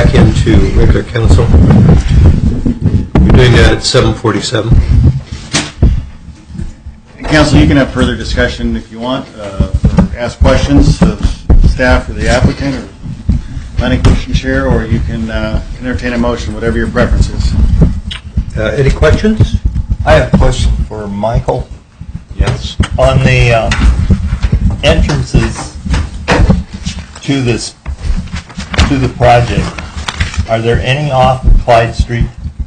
back into regular council. We're doing that at 7:47. Council, you can have further discussion if you want, or ask questions of staff or the applicant or planning commission chair, or you can entertain a motion, whatever your preference is. Any questions? I have a question for Michael. Yes. On the entrances to the project, are there any off Clyde Street?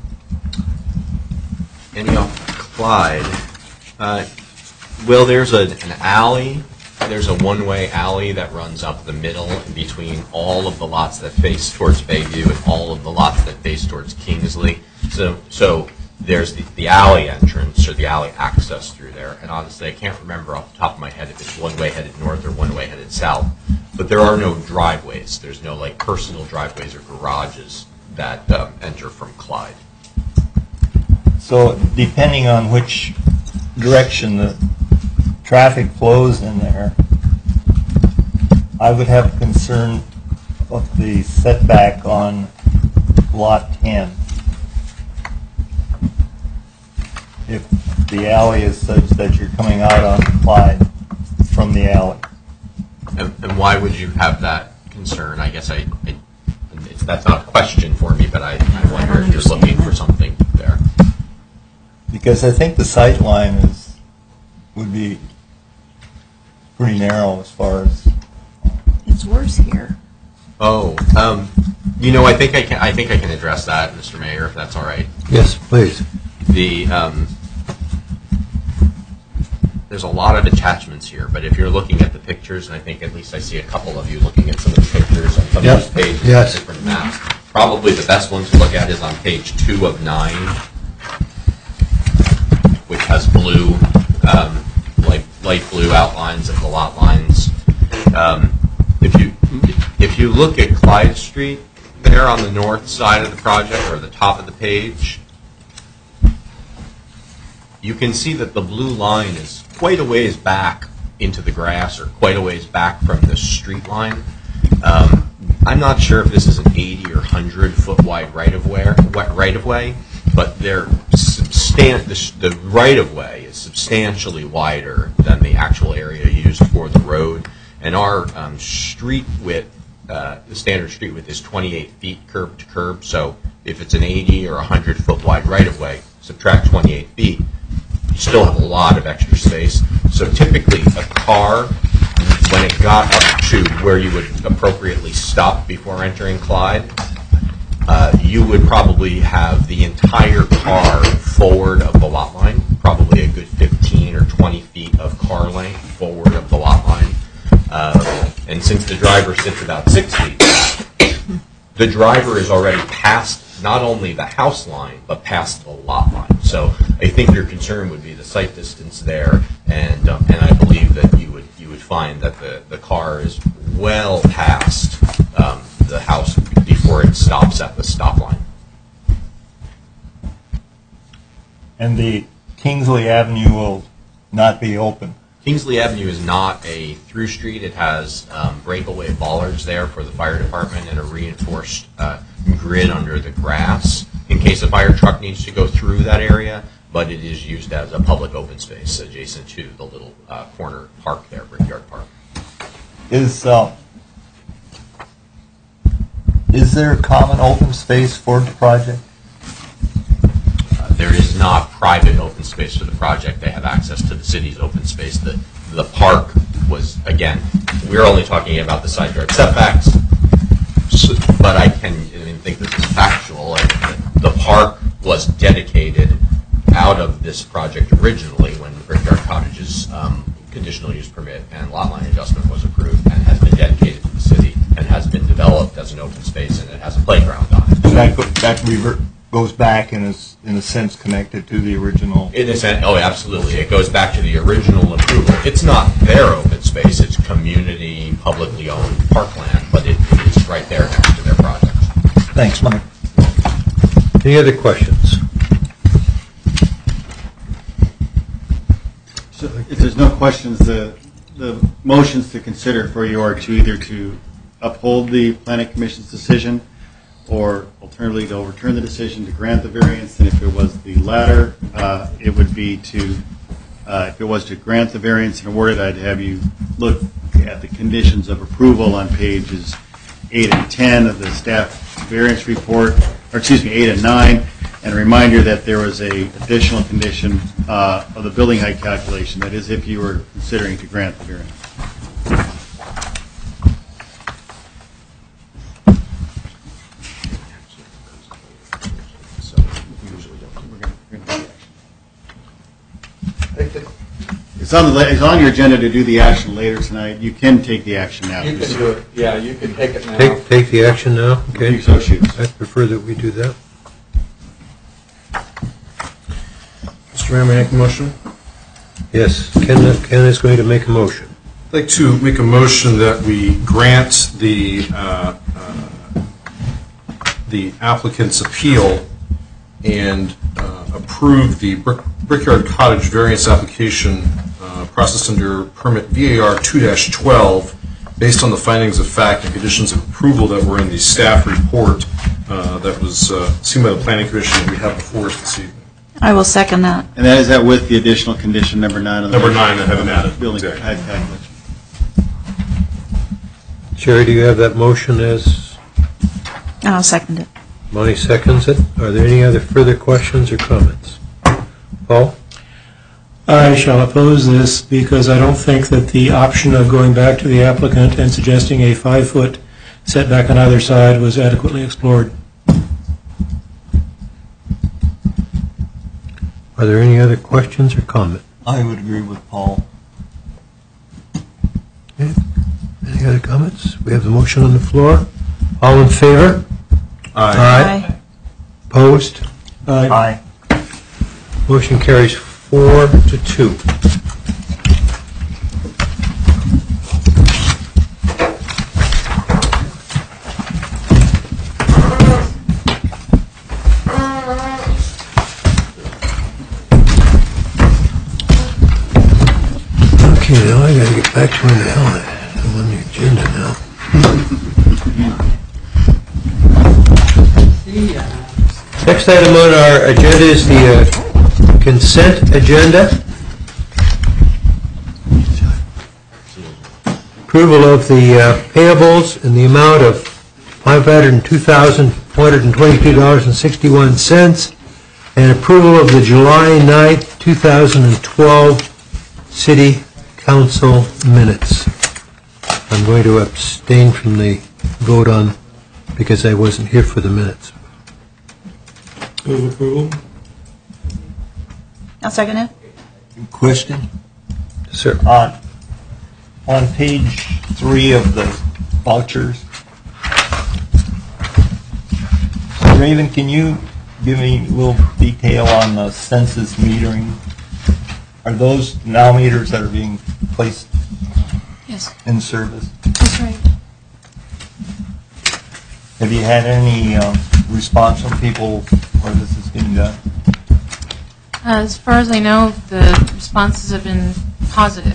Any off Clyde? Well, there's an alley. There's a one-way alley that runs up the middle in between all of the lots that face towards Bayview and all of the lots that face towards Kingsley. So there's the alley entrance or the alley access through there. And honestly, I can't remember off the top of my head if it's one-way headed north or one-way headed south. But there are no driveways. There's no like personal driveways or garages that enter from Clyde. So depending on which direction the traffic flows in there, I would have concern of the setback on lot 10. If the alley is such that you're coming out on Clyde from the alley. And why would you have that concern? I guess that's not a question for me, but I wonder if you're looking for something there. Because I think the sight line would be pretty narrow as far as. It's worse here. Oh, you know, I think I can address that, Mr. Mayor, if that's all right. Yes, please. There's a lot of attachments here, but if you're looking at the pictures, and I think at least I see a couple of you looking at some of the pictures on some of these pages, yes. Different maps. Probably the best one to look at is on page 2 of 9, which has blue, light blue outlines of the lot lines. If you look at Clyde Street there on the north side of the project, or the top of the page, you can see that the blue line is quite a ways back into the grass, or quite a ways back from the street line. I'm not sure if this is an 80 or 100 foot wide right of way, but the right of way is substantially wider than the actual area used for the road. And our street width, the standard street width is 28 feet curb to curb. So if it's an 80 or 100 foot wide right of way, subtract 28 feet. You still have a lot of extra space. So typically a car, when it got up to where you would appropriately stop before entering Clyde, you would probably have the entire car forward of the lot line, probably a good 15 or 20 feet of car length forward of the lot line. And since the driver sits about 6 feet back, the driver is already past not only the house line, but past the lot line. So I think your concern would be the sight distance there, and I believe that you would find that the car is well past the house before it stops at the stop line. And the Kingsley Avenue will not be open. Kingsley Avenue is not a through street. It has breakaway bollards there for the fire department and a reinforced grid under the grass in case a fire truck needs to go through that area, but it is used as a public open space adjacent to the little corner park there, Brickyard Park. Is there common open space for the project? There is not private open space for the project. They have access to the city's open space. The park was, again, we're only talking about the side yard setbacks, but I think this is factual. The park was dedicated out of this project originally when the Brickyard Cottages conditional use permit and lot line adjustment was approved, and has been dedicated to the city and has been developed as an open space, and it has a playground on it. And that goes back and is, in a sense, connected to the original. In a sense, oh, absolutely. It goes back to the original approval. It's not their open space. It's community, publicly owned parkland, but it is right there next to their project. Thanks, Mike. Any other questions? So if there's no questions, the motions to consider for you are to either to uphold the planning commission's decision or alternatively to overturn the decision to grant the variance. And if it was the latter, it would be to, if it was to grant the variance and award it, I'd have you look at the conditions of approval on pages 8 and 10 of the staff variance report, or excuse me, 8 and 9, and a reminder that there was a additional condition of the building height calculation, that is if you were considering to grant the variance. It's on your agenda to do the action later tonight. You can take the action now. You can do it. Yeah, you can take it now. Take the action now? If Okay. you so choose. I prefer that we do that. Mr. Mayor, may I make a motion? Yes, Ken is going to make a motion. I'd like to make a motion that we grant the applicant's appeal and approve the Brickyard Cottage variance application processed under permit VAR 2-12 based on the findings of fact and conditions of approval that were in the staff report that was seen by the Planning Commission that we have before us this evening. I will second that. And that is that with the additional condition number 9 on the Number 9 I haven't added. building Exactly. height calculation. Sherry, do you have that motion as I'll second it. Monty seconds it? Are there any other further questions or comments? Paul? I shall oppose this because I don't think that the option of going back to the applicant and suggesting a 5-foot setback on either side was adequately explored. Are there any other questions or comments? I would agree with Paul. Any other comments? We have the motion on the floor. All in favor? Aye. Opposed? Aye. Motion carries 4-2. Okay, now I gotta get back to where the hell I'm on the agenda now. Next item on our agenda is the consent agenda. Approval of the payables in the amount of $502,422.61 and approval of the July 9th, 2012 City Council minutes. I'm going to abstain from the vote on because I wasn't here for the minutes. Move approval. I'll second it. Question? Sir. On page 3 of the vouchers, Raven, can you give me a little detail on the census metering? Are those now meters that are being placed Yes, in service? that's right. Have you had any response from people where this is being done? As far as I know, the responses have been positive.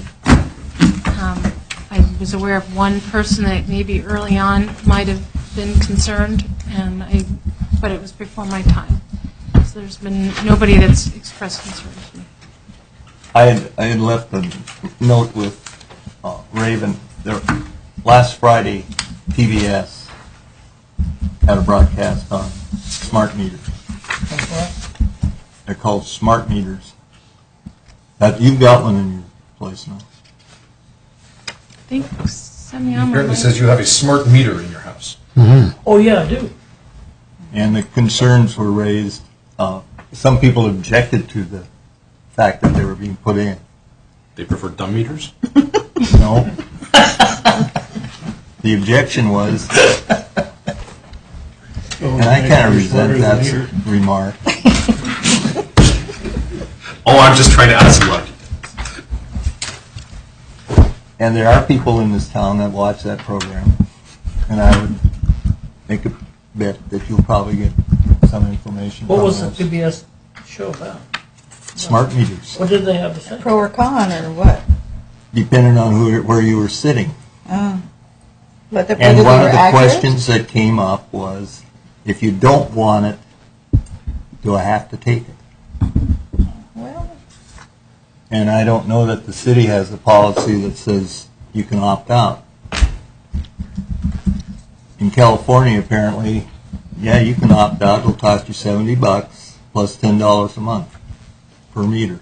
I was aware of one person that maybe early on might have been concerned, but it was before my time. So there's been nobody that's expressed concern to me. I had left a note with Raven. Last Friday, PBS had a broadcast on smart meters. They're called smart meters. You've got one in your place now. I think Semyama Apparently might- says you have a smart meter in your house. Oh, yeah, I do. And the concerns were raised. Some people objected to the fact that they were being put in. They prefer dumb meters? No. The objection was, and I kind of resent that remark. Oh, I'm just trying to ask lucky. And there are people in this town that watch that program, and I would make a bet that you'll probably get some information What from was the those. PBS show about? Smart meters, What did they have to say? Pro or con or what? depending on where you were sitting. Oh. But And one of the questions that came up was, If you don't want it, do I have to take it? Well, And I don't know that the city has a policy that says you can opt out. In California, apparently, yeah, you can opt out. It'll cost you $70 plus $10 a month per meter.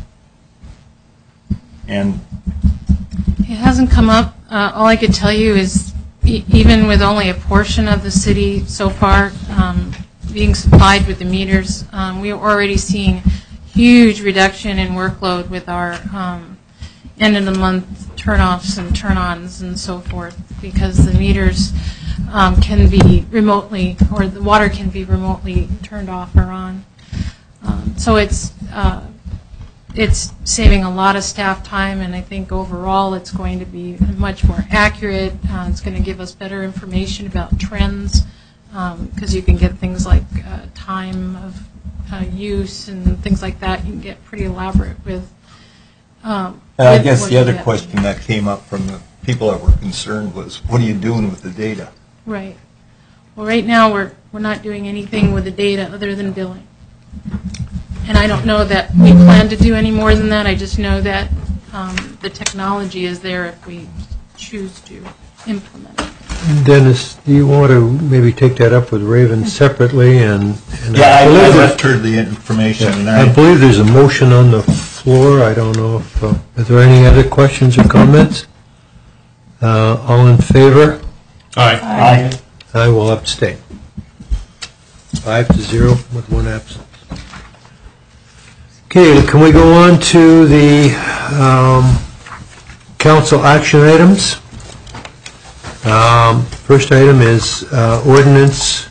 And It hasn't come up. All I could tell you is even with only a portion of the city so far being supplied with the meters, we are already seeing huge reduction in workload with our end of the month turn-offs and turn-ons and so forth, because the meters can be remotely, or the water can be remotely turned off or on. So it's saving a lot of staff time, and I think overall it's going to be much more accurate. It's going to give us better information about trends, because you can get things like time of use and things like that. You can get pretty elaborate with. I guess the other question that came up from the people that were concerned was, what are you doing with the data? Right. Well, right now we're not doing anything with the data other than billing. And I don't know that we plan to do any more than that. I just know that the technology is there if we choose to implement it. Dennis, do you want to maybe take that up with Raven separately? And Yeah, I left her the information. And I believe there's a motion on the floor. I don't know if, are there any other questions or comments? All in favor? Aye. I will abstain. 5-0 with one absence. Okay, can we go on to the council action items? First item is ordinance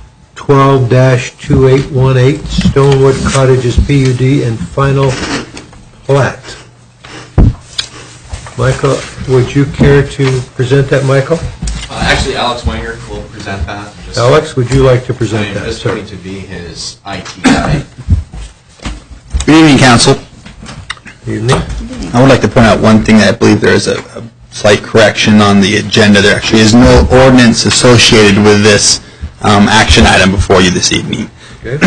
12-2818, Stonewood Cottages PUD and final plat. Michael, would you care to present that, Michael? Actually, Alex Wenger will present that. Alex, would you like to present that, Just sir? going to be his IT guy. Good evening, Council. Evening. I would like to point out one thing that I believe there is a slight correction on the agenda. There actually is no ordinance associated with this action item before you this evening. Okay.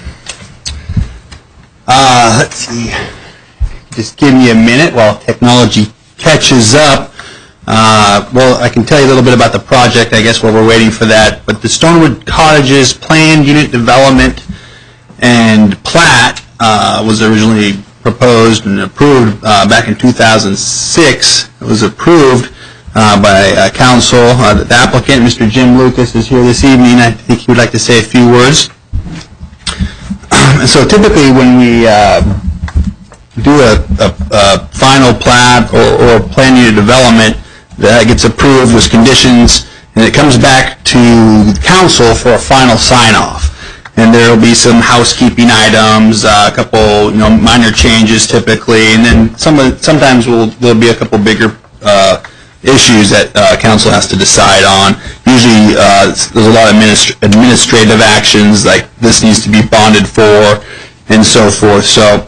Let's see. Just give me a minute while technology catches up. Well, I can tell you a little bit about the project, I guess, while we're waiting for that. But the Stonewood Cottages planned unit development and plat was originally proposed and approved back in 2006. It was approved by council. The applicant, Mr. Jim Lucas, is here this evening. I think he would like to say a few words. So typically when we do a final plat or plan unit development, that gets approved with conditions, and it comes back to council for a final sign-off. And there will be some housekeeping items, a couple, minor changes typically, and then sometimes there'll be a couple bigger issues that council has to decide on. Usually, there's a lot of administrative actions, like this needs to be bonded for, and so forth. So,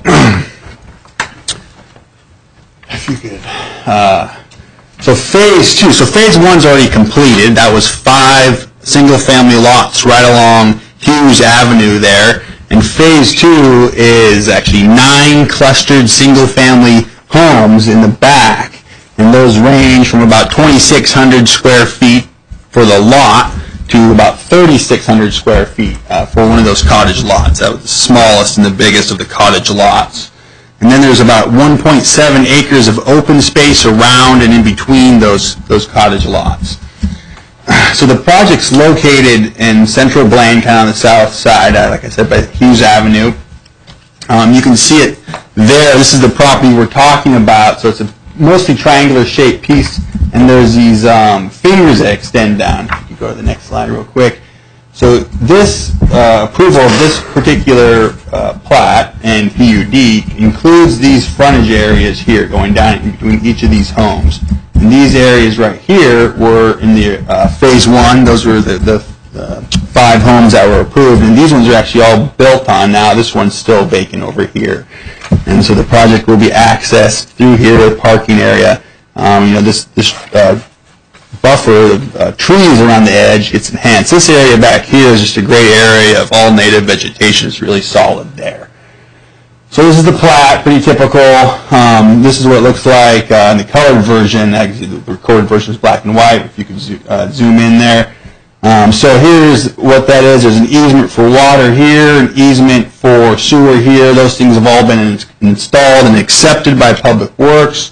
if you could. So phase 2. So phase 1's already completed. That was 5 single-family lots right along Hughes Avenue there. And phase 2 is actually 9 clustered single-family homes in the back. And those range from about 2,600 square feet for the lot to about 3,600 square feet for one of those cottage lots. That was the smallest and the biggest of the cottage lots. And then there's about 1.7 acres of open space around and in between those cottage lots. So the project's located in central Blaintown on the south side, like I said, by Hughes Avenue. You can see it there. This is the property we're talking about. So it's a mostly triangular shaped piece, and there's these fingers that extend down. If you go to the next slide real quick. So this approval of this particular plat and PUD includes these frontage areas here going down in between each of these homes. And these areas right here were in the phase 1. Those were the 5 homes that were approved, and these ones are actually all built on now. This one's still vacant over here. And so the project will be accessed through here, the parking area. This buffer of trees around the edge gets enhanced. This area back here is just a great area of all native vegetation. It's really solid there. So this is the plat, pretty typical. This is what it looks like in the colored version. Actually, the recorded version is black and white, if you could zoom in there. So here's what that is. There's an easement for water here, an easement for sewer here. Those things have all been installed and accepted by Public Works.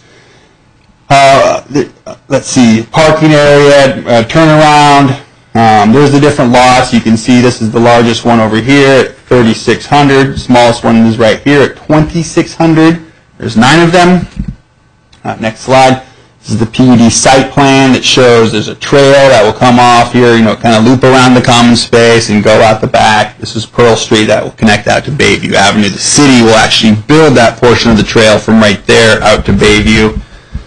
Let's see, parking area, turnaround. There's the different lots. You can see this is the largest one over here at 3,600. Smallest one is right here at 2,600. There's 9 of them. Next slide. This is the PUD site plan that shows there's a trail that will come off here, kind of loop around the common space and go out the back. This is Pearl Street that will connect out to Bayview Avenue. The city will actually build that portion of the trail from right there out to Bayview.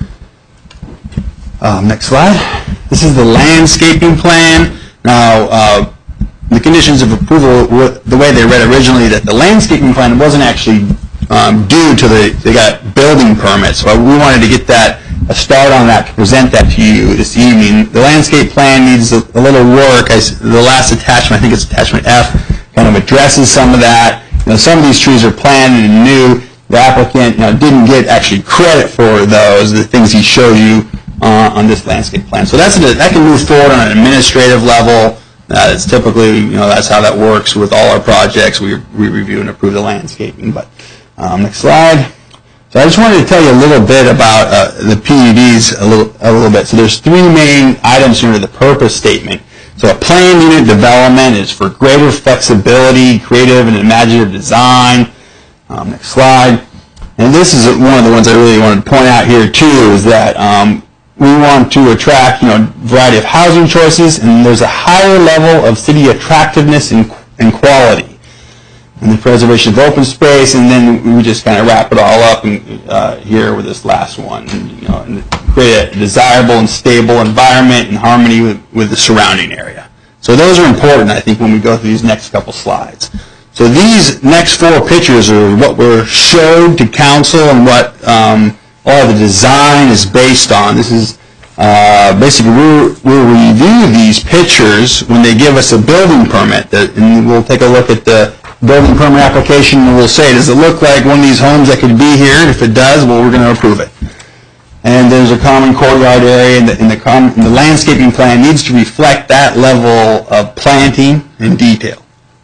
Next slide. This is the landscaping plan. Now, the conditions of approval, the way they read originally, that the landscaping plan wasn't actually due to they got building permits. So we wanted to get a start on that to present that to you this evening. The landscape plan needs a little work. The last attachment, I think it's attachment F, kind of addresses some of that. Some of these trees are planted and new. The applicant didn't get actually credit for those, the things he showed you on this landscape plan. So that can move forward on an administrative level. It's typically, that's how that works with all our projects. We review and approve the landscaping. But next slide. So I just wanted to tell you a little bit about the PUDs a little bit. So there's 3 main items here in the purpose statement. So a planned unit development is for greater flexibility, creative and imaginative design. Next slide. And this is one of the ones I really wanted to point out here too, is that we want to attract, a variety of housing choices, and there's a higher level of city attractiveness and quality. And the preservation of open space, and then we just kind of wrap it all up here with this last one, and create a desirable and stable environment in harmony with the surrounding area. So those are important, I think, when we go through these next couple slides. So these next 4 pictures are what were showed to council and what all the design is based on. This is basically we'll review these pictures when they give us a building permit, and we'll take a look at the building permit application, and we'll say, does it look like one of these homes that could be here? And if it does, well, we're going to approve it. And there's a common courtyard area, and the landscaping plan needs to reflect that level of planting and detail.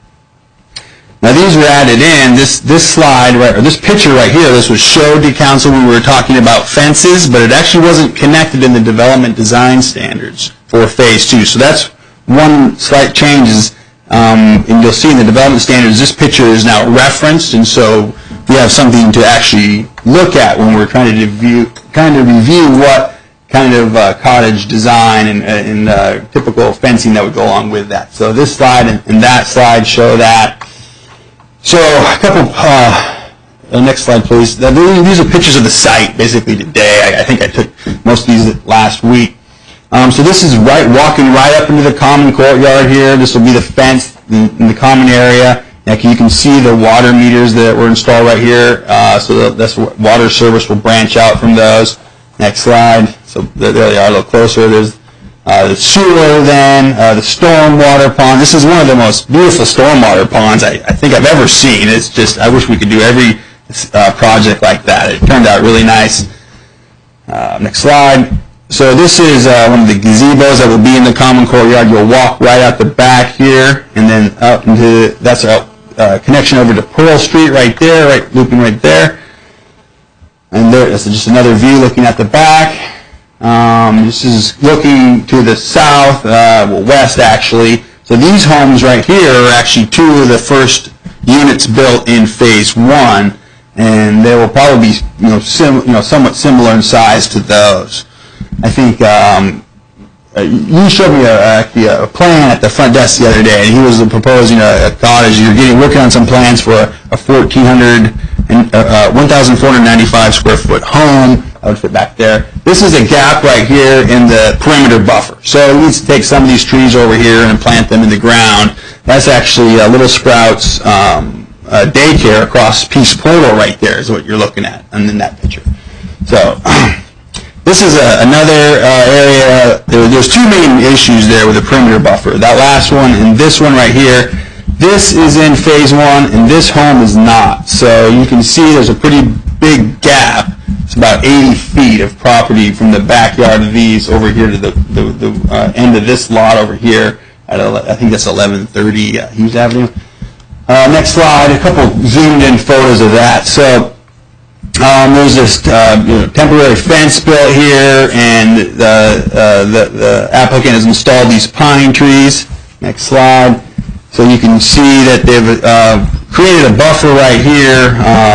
Now these were added in. This slide, or this picture right here, this was showed to council when we were talking about fences, but it actually wasn't connected in the development design standards for phase 2. So that's one slight change is, and you'll see in the development standards, this picture is now referenced, and so we have something to actually look at when we're trying to review what kind of cottage design and typical fencing that would go along with that. So this slide and that slide show that. So a couple, next slide please. These are pictures of the site basically today. I think I took most of these last week. So this is walking right up into the common courtyard here. This will be the fence in the common area. Now you can see the water meters that were installed right here. So that's water service will branch out from those. Next slide. So there they are a little closer. There's the sewer then, the stormwater pond. This is one of the most beautiful stormwater ponds I think I've ever seen. It's just, I wish we could do every project like that. It turned out really nice. Next slide. So this is one of the gazebos that will be in the common courtyard. You'll walk right out the back here, and then out into, that's our connection over to Pearl Street right there, looping right there. And that's just another view looking at the back. This is looking to the south, west actually. So these homes right here are actually 2 of the first units built in phase 1, and they will probably be somewhat similar in size to those. I think you showed me a plan at the front desk the other day, and he was proposing a cottage. You're working on some plans for a 1,495 square foot home. I would fit back there. This is a gap right here in the perimeter buffer. So it needs to take some of these trees over here and plant them in the ground. That's actually Little Sprouts daycare across Peace Portal right there is what you're looking at in that picture. So This is another area, there's two main issues there with the perimeter buffer. That last one and this one right here. This is in phase 1 and this home is not. So you can see there's a pretty big gap. It's about 80 feet of property from the backyard of these over here to the end of this lot over here. I think that's 1130 Hughes Avenue. Next slide, a couple zoomed in photos of that. So there's this temporary fence built here, and the applicant has installed these pine trees. Next slide. So you can see that they've created a buffer right here.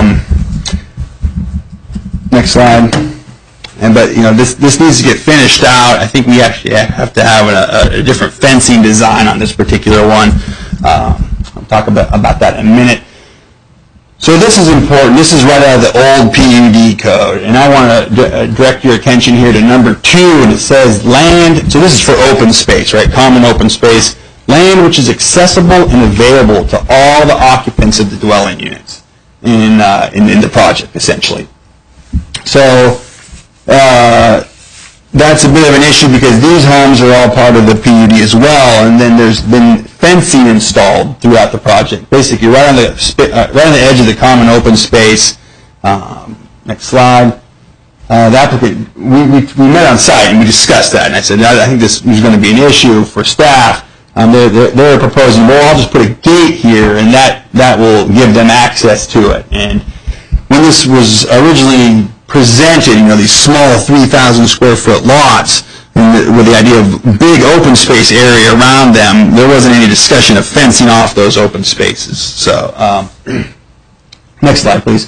Next slide. But this needs to get finished out. I think we actually have to have a different fencing design on this particular one. I'll talk about that in a minute. So this is important. This is right out of the old PUD code, and I want to direct your attention here to number 2, and it says land. So this is for open space, right? Common open space. Land which is accessible and available to all the occupants of the dwelling units in the project, essentially. So that's a bit of an issue because these homes are all part of the PUD as well, and then there's been fencing installed throughout the project, basically right on the edge of the common open space. Next slide. The applicant, we met on site and we discussed that, and I said, I think this is going to be an issue for staff. They're proposing, well, I'll just put a gate here, and that will give them access to it. And when this was originally presented, these small 3,000 square foot lots, with the idea of big open space area around them, there wasn't any discussion of fencing off those open spaces. So, next slide, please.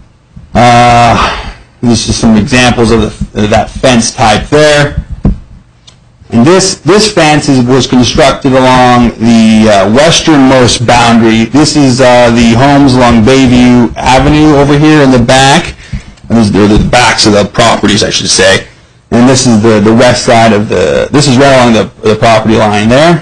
This is some examples of that fence type there. And this fence was constructed along the westernmost boundary. This is the homes along Bayview Avenue over here in the back. And these are the backs of the properties, I should say. And this is the west side of this is right along the property line there.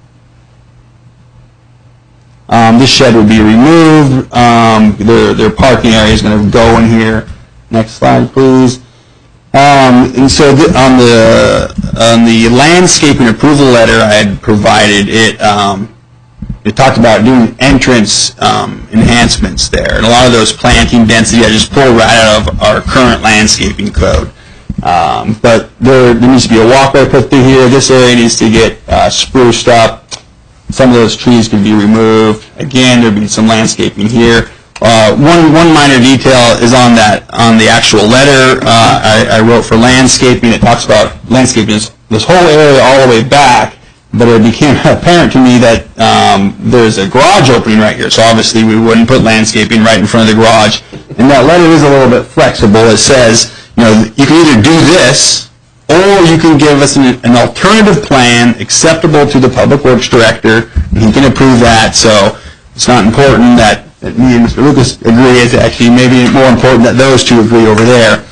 This shed would be removed. Their parking area is going to go in here. Next slide, please. And so on the landscaping approval letter I had provided, it talked about doing entrance enhancements there, and a lot of those planting density I just pulled right out of our current landscaping code. But there needs to be a walkway put through here. This area needs to get spruced up. Some of those trees could be removed. Again, there'd be some landscaping here. One minor detail is on the actual letter I wrote for landscaping. It talks about landscaping this whole area all the way back, but it became apparent to me that there's a garage opening right here, so obviously we wouldn't put landscaping right in front of the garage. And that letter is a little bit flexible. It says, you can either do this, or you can give us an alternative plan acceptable to the Public Works Director, and he can approve that. So it's not important that me and Mr. Lucas agree. It's actually maybe more important that those two agree over there.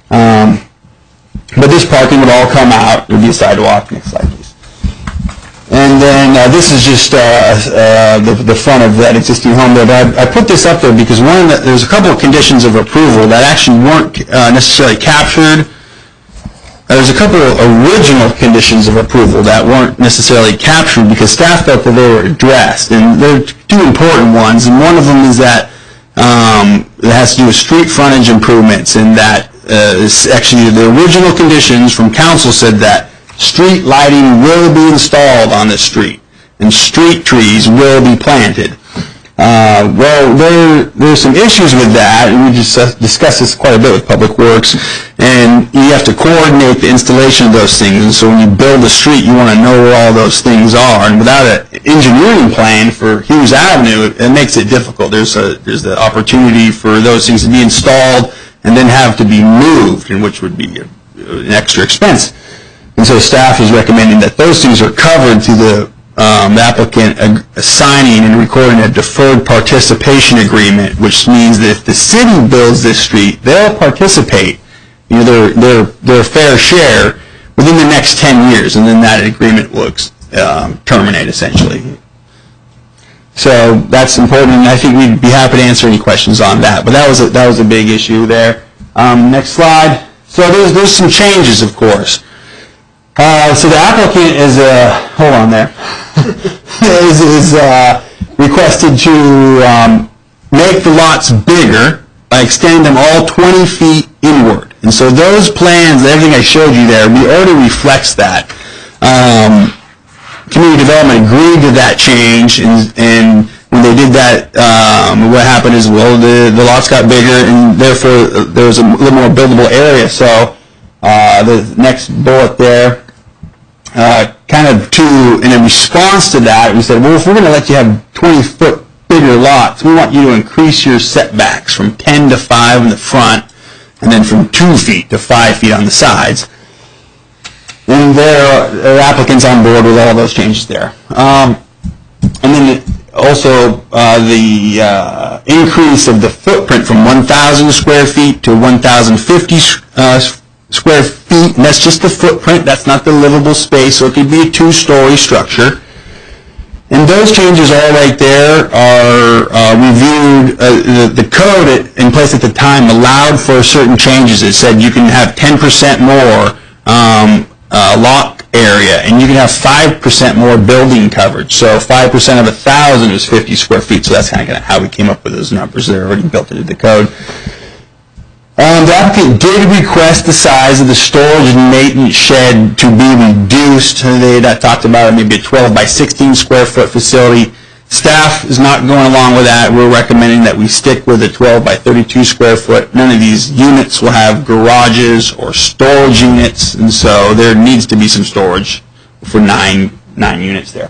But this parking would all come out. There would be a sidewalk. Next slide, please. And then this is just the front of that existing home there. But I put this up there because there's a couple of conditions of approval that actually weren't necessarily captured. There's a couple of original conditions of approval that weren't necessarily captured because staff felt that they were addressed. And there are two important ones, and one of them is that it has to do with street frontage improvements, and that is actually the original conditions from council said that street lighting will be installed on the street, and street trees will be planted. Well, there's some issues with that, and we just discussed this quite a bit with Public Works, and you have to coordinate the installation of those things, and so when you build a street, you want to know where all those things are, and without an engineering plan for Hughes Avenue, it makes it difficult. There's the opportunity for those things to be installed and then have to be moved, and which would be an extra expense. And so staff is recommending that those things are covered through the applicant signing and recording a deferred participation agreement, which means that if the city builds this street, they'll participate, their fair share within the next 10 years, and then that agreement will terminate essentially. So that's important, and I think we'd be happy to answer any questions on that. But that was a big issue there. Next slide. So there's some changes, of course. So the applicant is, hold on there, is requested to make the lots bigger by extending them all 20 feet inward. And so those plans, everything I showed you there, already reflects that. Community Development agreed to that change, and when they did that, what happened is, well, the lots got bigger, and therefore there was a little more buildable area. So the next bullet there, kind of in a response to that, we said, well, if we're going to let you have 20-foot bigger lots, we want you to increase your setbacks from 10 to 5 in the front, and then from 2 feet to 5 feet on the sides. And the applicant's on board with all those changes there. And then also the increase of the footprint from 1,000 square feet to 1,050 square feet, and that's just the footprint, that's not the livable space, so it could be a 2-story structure. And those changes all right there are reviewed. The code in place at the time allowed for certain changes. It said you can have 10% more lot area, and you can have 5% more building coverage. So 5% of 1,000 is 50 square feet. So that's kind of how we came up with those numbers. They're already built into the code. The applicant did request the size of the storage and maintenance shed to be reduced. They talked about maybe a 12 by 16 square foot facility. Staff is not going along with that. We're recommending that we stick with a 12 by 32 square foot. None of these units will have garages or storage units, and so there needs to be some storage for nine units there.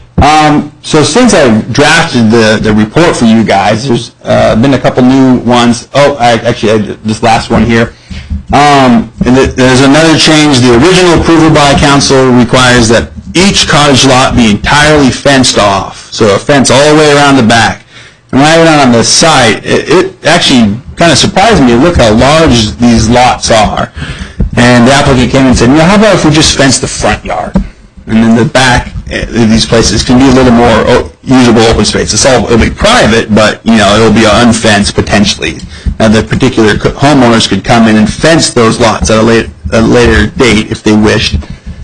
So since I drafted the report for you guys, there's been a couple new ones. Oh, this last one here. And there's another change. The original approval by council requires that each cottage lot be entirely fenced off, so a fence all the way around the back. And when I went out on the site, it actually kind of surprised me to look how large these lots are. And the applicant came and said, how about if we just fence the front yard? And then the back of these places can be a little more usable open space. It'll be private, but it'll be unfenced potentially. Now the particular homeowners could come in and fence those lots at a later date if they wished.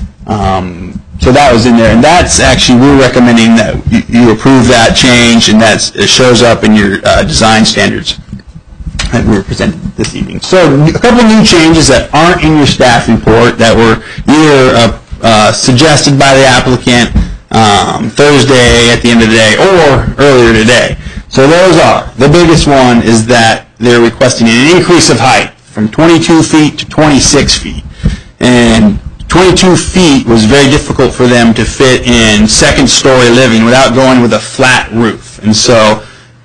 So that was in there, and that's actually, we're recommending that you approve that change, and it shows up in your design standards that we were presented this evening. So a couple of new changes that aren't in your staff report that were either suggested by the applicant Thursday at the end of the day or earlier today. So those are, the biggest one is that they're requesting an increase of height from 22 feet to 26 feet. And 22 feet was very difficult for them to fit in second-story living without going with a flat roof. And so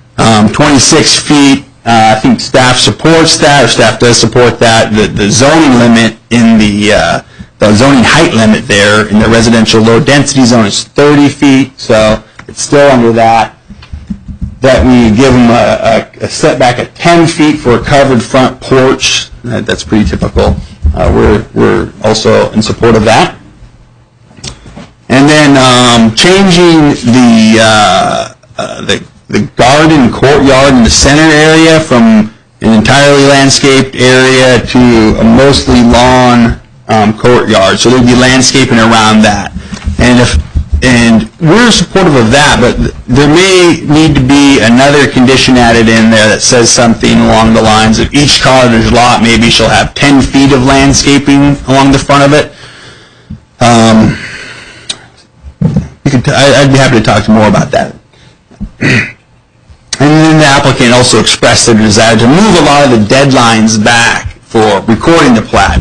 26 feet, I think staff supports that, or staff does support that. The zoning limit in the zoning height limit there in the residential low-density zone is 30 feet, so it's still under that. That we give them a setback of 10 feet for a covered front porch. That's pretty typical. We're also in support of that. And then changing the garden courtyard in the center area from an entirely landscaped area to a mostly lawn courtyard. So there'd be landscaping around that. And we're supportive of that, but there may need to be another condition added in there that says something along the lines of each cottage lot maybe shall have 10 feet of landscaping along the front of it. I'd be happy to talk more about that. And then the applicant also expressed their desire to move a lot of the deadlines back for recording the plat.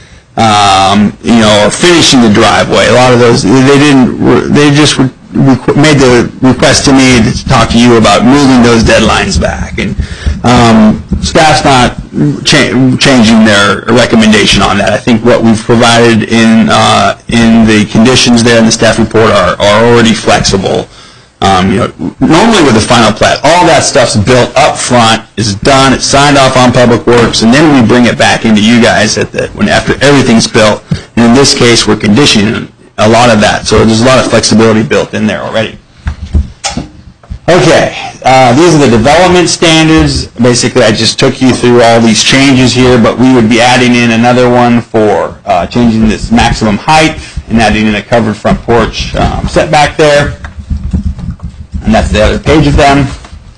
Or finishing the driveway. A lot of those, they just made the request to me to talk to you about moving those deadlines back. And staff's not changing their recommendation on that. I think what we've provided in the conditions there in the staff report are already flexible. Normally with the final plat, all that stuff's built up front, is done, it's signed off on Public Works, and then we bring it back into you guys after everything's built. And in this case, we're conditioning a lot of that, so there's a lot of flexibility built in there already. Okay, Okay, these are the development standards. Basically, I just took you through all these changes here, but we would be adding in another one for changing this maximum height and adding in a covered front porch setback there. And that's the other page of them.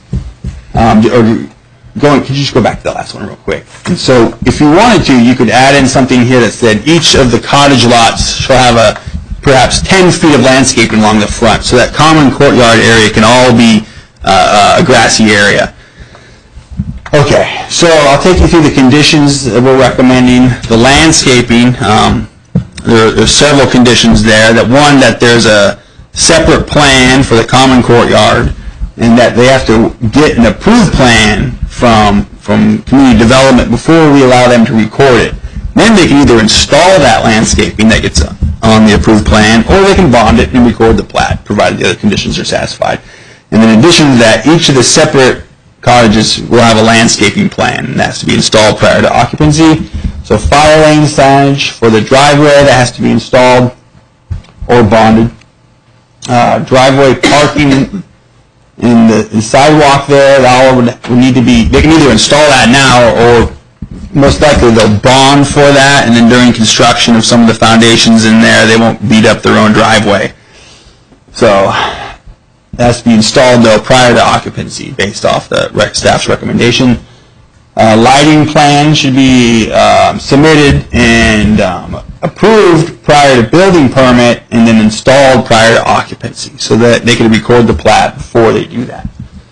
Could you just go back to the last one real quick? And so if you wanted to, you could add in something here that said each of the cottage lots shall have perhaps 10 feet of landscaping along the front, so that common courtyard area can all be a grassy area. Okay, so I'll take you through the conditions that we're recommending. The landscaping, there are several conditions there. One, that there's a separate plan for the common courtyard, and that they have to get an approved plan from community development before we allow them to record it. Then they can either install that landscaping that gets on the approved plan, or they can bond it and record the plat, provided the other conditions are satisfied. And in addition to that, each of the separate cottages will have a landscaping plan, and that has to be installed prior to occupancy. So fire lane signage for the driveway, that has to be installed or bonded. Driveway parking in the sidewalk there, that all would need to be, they can either install that now, or most likely they'll bond for that, and then during construction of some of the foundations in there, they won't beat up their own driveway. So it has to be installed, though, prior to occupancy, based off the staff's recommendation. Lighting plan should be submitted and approved prior to building permit, and then installed prior to occupancy, so that they can record the plat before they do that.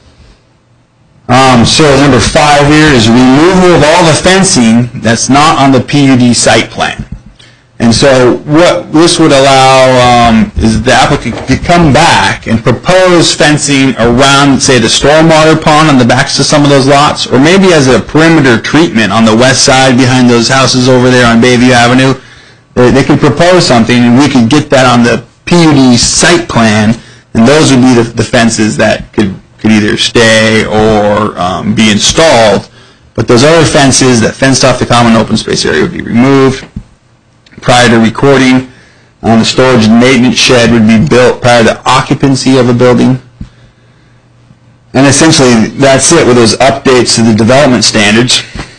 So number 5 here is removal of all the fencing that's not on the PUD site plan. And so what this would allow is the applicant to come back and propose fencing around, say, the stormwater pond on the backs of some of those lots, or maybe as a perimeter treatment on the west side behind those houses over there on Bayview Avenue. They could propose something, and we could get that on the PUD site plan, and those would be the fences that could either stay or be installed. But those other fences that fenced off the common open space area would be removed prior to recording. The storage and maintenance shed would be built prior to occupancy of a building. And essentially, that's it with those updates to the development standards.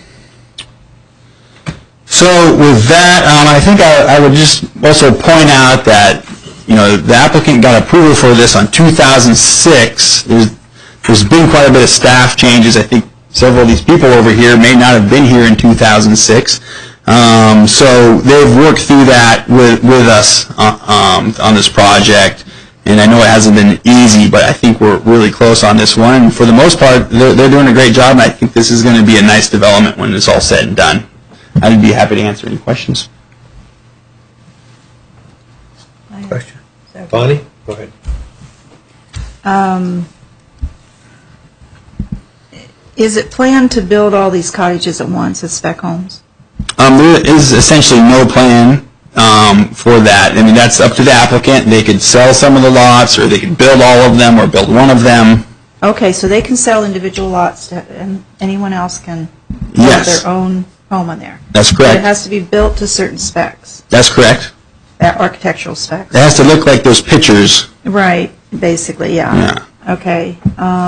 So with that, I think I would just also point out that, the applicant got approval for this on 2006. There's been quite a bit of staff changes. I think several of these people over here may not have been here in 2006. So they've worked through that with us on this project. And I know it hasn't been easy, but I think we're really close on this one. And for the most part, they're doing a great job, and I think this is going to be a nice development when it's all said and done. I'd be happy to answer any questions. Question? Bonnie? Go ahead. Is it planned to build all these cottages at once as spec homes? There is essentially no plan for that. I mean, that's up to the applicant. They could sell some of the lots, or they could build all of them, or build one of them. Okay, so they can sell individual lots, and anyone else can build Yes. their own home on there. That's But correct. it has to be built to certain specs, That's correct. architectural specs. It has to look like those pictures. Right, basically, yeah. Yeah. Okay.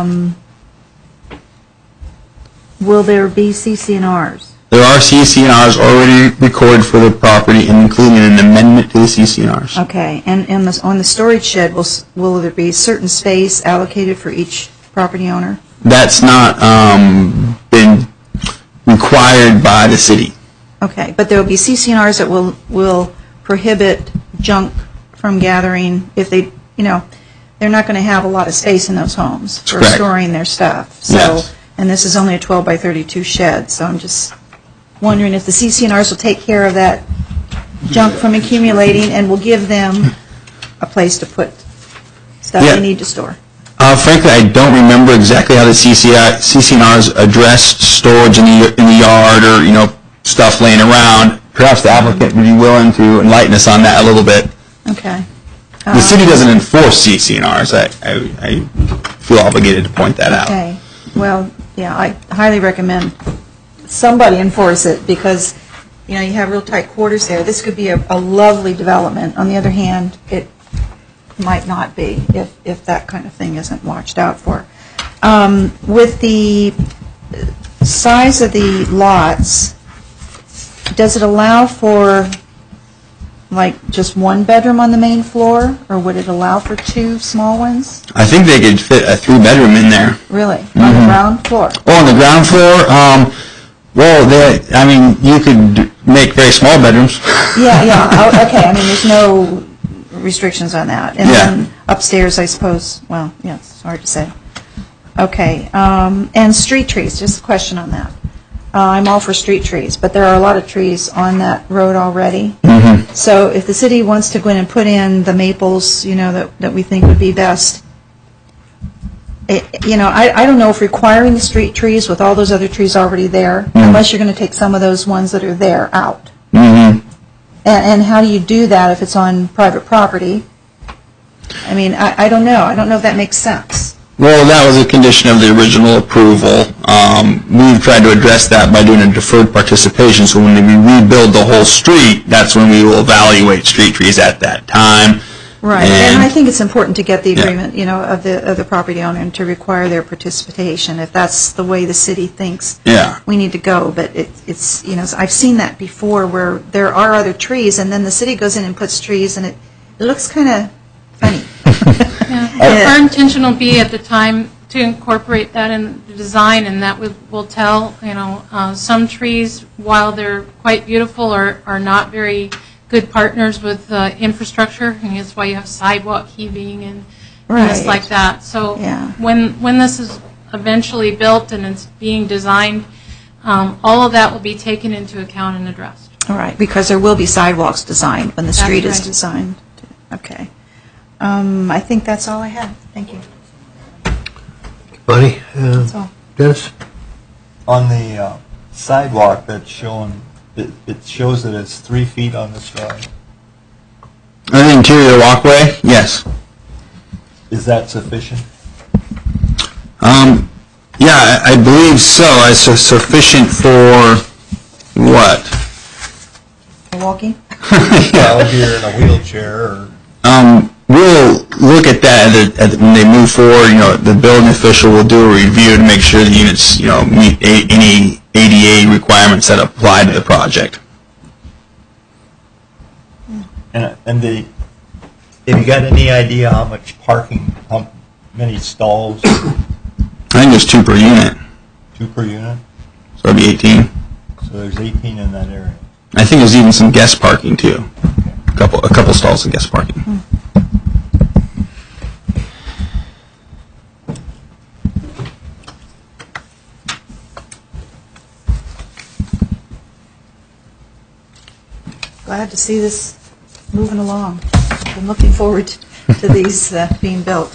Will there be CC&Rs? There are CC&Rs already recorded for the property, and including an amendment to the CC&Rs. Okay, and on the storage shed, will there be certain space allocated for each property owner? That's not been required by the city. Okay, but there will be CC&Rs that will prohibit junk from gathering if they, they're not going to have a lot of space in those homes for Correct. storing their stuff. So, Yes. and this is only a 12 by 32 shed, so I'm just wondering if the CC&Rs will take care of that junk from accumulating and will give them a place to put stuff Yeah. they need to store. Frankly, I don't remember exactly how the CC&Rs addressed storage in the yard, or stuff laying around. Perhaps the applicant would be willing to enlighten us on that a little bit. Okay. The city doesn't enforce CC&Rs. I feel obligated to point that out. Okay. Well, yeah, I highly recommend somebody enforce it, because, you have real tight quarters there. This could be a lovely development. On the other hand, it might not be if that kind of thing isn't watched out for. With the size of the lots, does it allow for, like, just one bedroom on the main floor, or would it allow for two small ones? I think they could fit a 3-bedroom in there. Really? On the ground floor? Oh, on the ground floor? You could make very small bedrooms. Yeah. Oh, okay, I mean, there's no restrictions on that. And Yeah. then upstairs, I suppose, well, yeah, it's hard to say. Okay, and street trees, just a question on that. I'm all for street trees, but there are a lot of trees on that road already. Mm-hmm. So if the city wants to go in and put in the maples, that we think would be best, I don't know if requiring the street trees with all those other trees already there, unless you're going to take some of those ones that are there out. Mm-hmm. And how do you do that if it's on private property? I mean, I don't know. I don't know if that makes sense. Well, that was a condition of the original approval. We've tried to address that by doing a deferred participation, so when we rebuild the whole street, that's when we will evaluate street trees at that time. Right, and I think it's important to get the agreement, of the property owner and to require their participation, if that's the way the city thinks we need to go. But it's I've seen that before where there are other trees, and then the city goes in and puts trees, and it looks kind of funny. Our intention will be at the time to incorporate that in the design, and that will tell, some trees, while they're quite beautiful, are not very good partners with infrastructure, and that's why you have sidewalk heaving and things like that. So when this is eventually built and it's being designed, all of that will be taken into account and addressed. All right, because there will be sidewalks designed when the street is designed. Okay. I think that's all I had. Thank you. Bonnie? That's all. Dennis? On the sidewalk that's shown, it shows that it's 3 feet on this drawing. On the interior walkway, yes. Is that sufficient? Yeah, I believe so. It's sufficient for what? For walking? Well, if you're in a wheelchair or... We'll look at that when they move forward. The building official will do a review to make sure the units, meet any ADA requirements that apply to the project. And have you got any idea how much parking, how many stalls? I think there's 2 per unit. 2 per unit? So it'd be 18. So there's 18 in that area. I think there's even some guest parking too. A couple stalls of guest parking. Glad to see this moving along. I'm looking forward to these being built.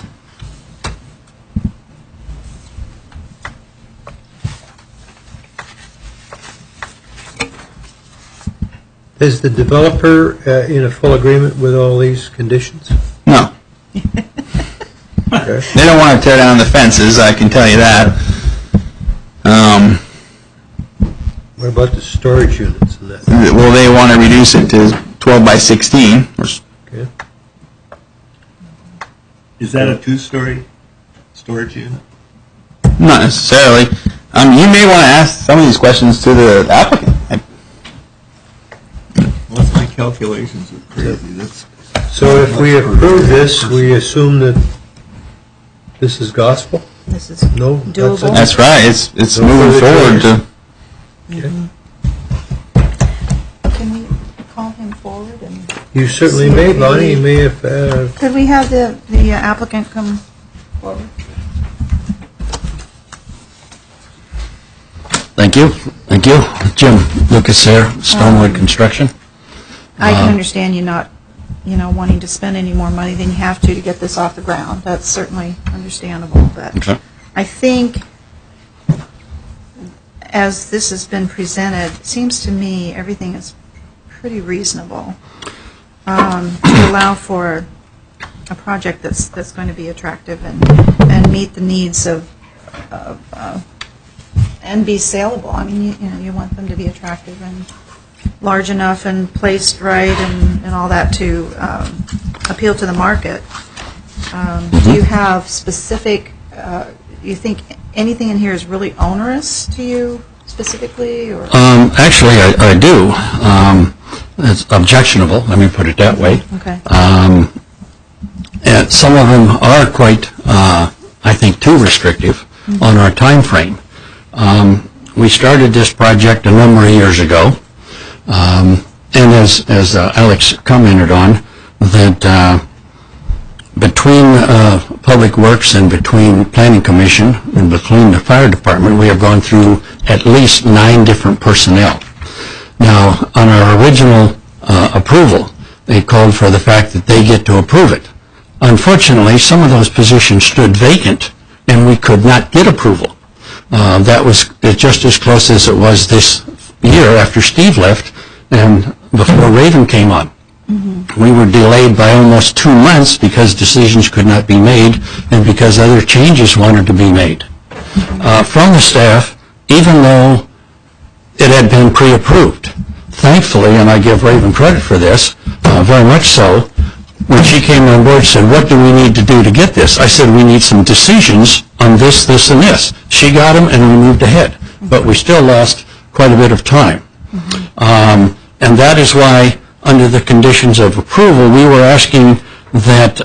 Is the developer in a full agreement with all these conditions? No. Okay. They don't want to tear down the fences, I can tell you that. What about the storage units and that? Well, they want to reduce it to 12 by 16. Okay. Is that a 2-story storage unit? Not necessarily. You may want to ask some of these questions to the applicant. Unless my calculations are crazy. So if we approve this, we assume that this is gospel? This is No? doable. That's right. It's No moving further forward changes. to. Can we call him forward? And You certainly see may, if Bonnie. You we- may have... Could we have the applicant come forward? Thank you. Thank you. Jim Lucas here, Stonewood Construction. I can understand you not, wanting to spend any more money than you have to get this off the ground. That's certainly understandable, but Okay. I think as this has been presented, it seems to me everything is pretty reasonable to allow for a project that's going to be attractive and meet the needs of and be saleable. I mean, you want them to be attractive and large enough and placed right and all that to appeal to the market. Do you have specific, Do you think anything in here is really onerous to you specifically? Or? Actually, I do. It's objectionable, let me put it that way. Okay. And some of them are quite, I think, too restrictive on our time frame. We started this project a number of years ago, and as Alex commented on, that between Public Works and between Planning Commission and between the Fire Department, we have gone through at least 9 different personnel. Now, on our original approval, they called for the fact that they get to approve it. Unfortunately, some of those positions stood vacant, and we could not get approval. That was just as close as it was this year after Steve left and before Raven came on. We were delayed by almost 2 months because decisions could not be made and because other changes wanted to be made. From the staff, even though it had been pre-approved, thankfully, and I give Raven credit for this, very much so, when she came on board, she said, what do we need to do to get this? I said, we need some decisions on this, this, and this. She got them, and we moved ahead. But we still lost quite a bit of time. And that is why, under the conditions of approval, we were asking that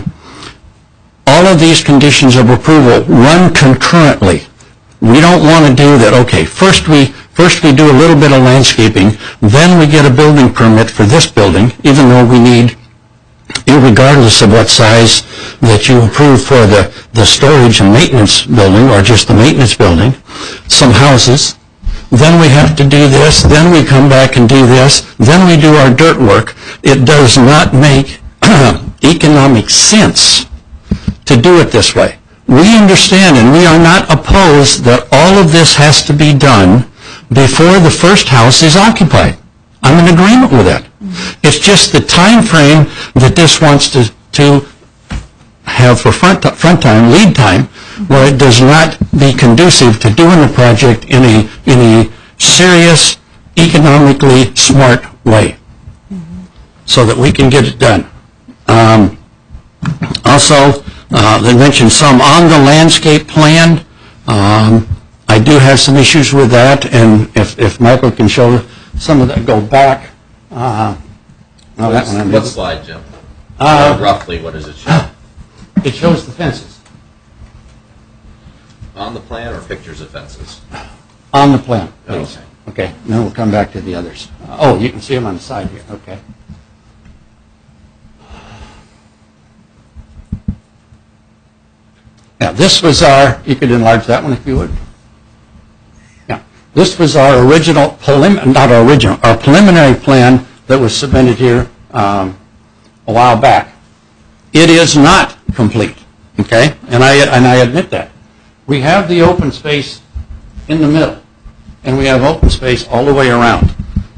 all of these conditions of approval run concurrently. We don't want to do that, okay, first we do a little bit of landscaping, then we get a building permit for this building, even though we need, regardless of what size that you approve for the storage and maintenance building, or just the maintenance building, some houses. Then we have to do this, then we come back and do this, then we do our dirt work. It does not make economic sense to do it this way. We understand and we are not opposed that all of this has to be done before the first house is occupied. I'm in agreement with that. It's just the time frame that this wants to have for front time, lead time, where it does not be conducive to doing the project in a serious, economically smart way, so that we can get it done. Also, they mentioned some on the landscape plan. I do have some issues with that, and if Michael can show some of that, go back. What slide, Jim? Roughly, what does it show? It shows the fences. On the plan or pictures of fences? On the plan, please. Okay. Okay, then we'll come back to the others. Oh, you can see them on the side here, okay. Now, this was our, you could enlarge that one if you would. Yeah, this was our original, our preliminary plan that was submitted here a while back. It is not complete, okay? And I admit that. We have the open space in the middle, and we have open space all the way around.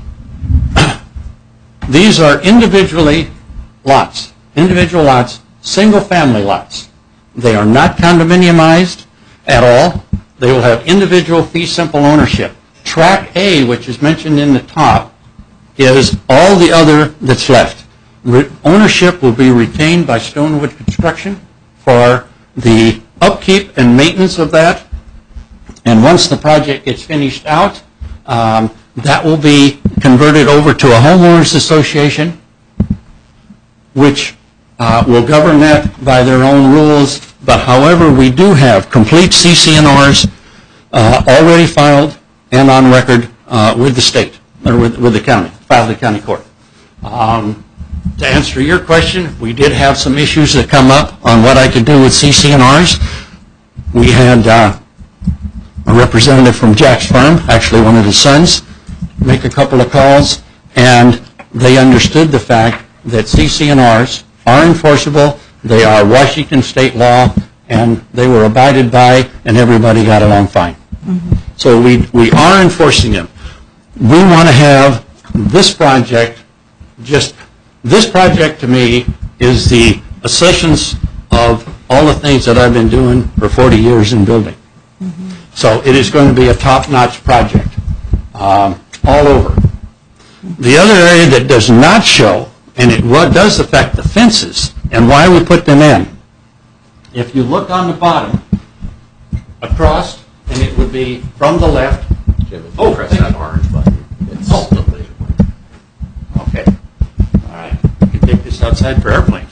These are individual lots, single-family lots. They are not condominiumized at all. They will have individual fee simple ownership. Track A, which is mentioned in the top, is all the other that's left. Ownership will be retained by Stonewood Construction for the upkeep and maintenance of that. And once the project gets finished out, that will be converted over to a homeowners association, which will govern that by their own rules. But however, we do have complete CC&Rs already filed and on record with the state, or with the county, filed at the county court. To answer your question, we did have some issues that come up on what I could do with CC&Rs. We had a representative from Jack's firm, actually one of his sons, make a couple of calls, and they understood the fact that CC&Rs are enforceable, they are Washington state law, and they were abided by, and everybody got along fine. So we are enforcing them. We want to have this project, this project to me is the essence of all the things that I've been doing for 40 years in building. So it is going to be a top-notch project all over. The other area that does not show, and it does affect the fences and why we put them in, if you look on the bottom, across, and it would be from the left. Jim, if you press that orange button, it's the laser pointer. Okay. All right. You can take this outside for airplanes.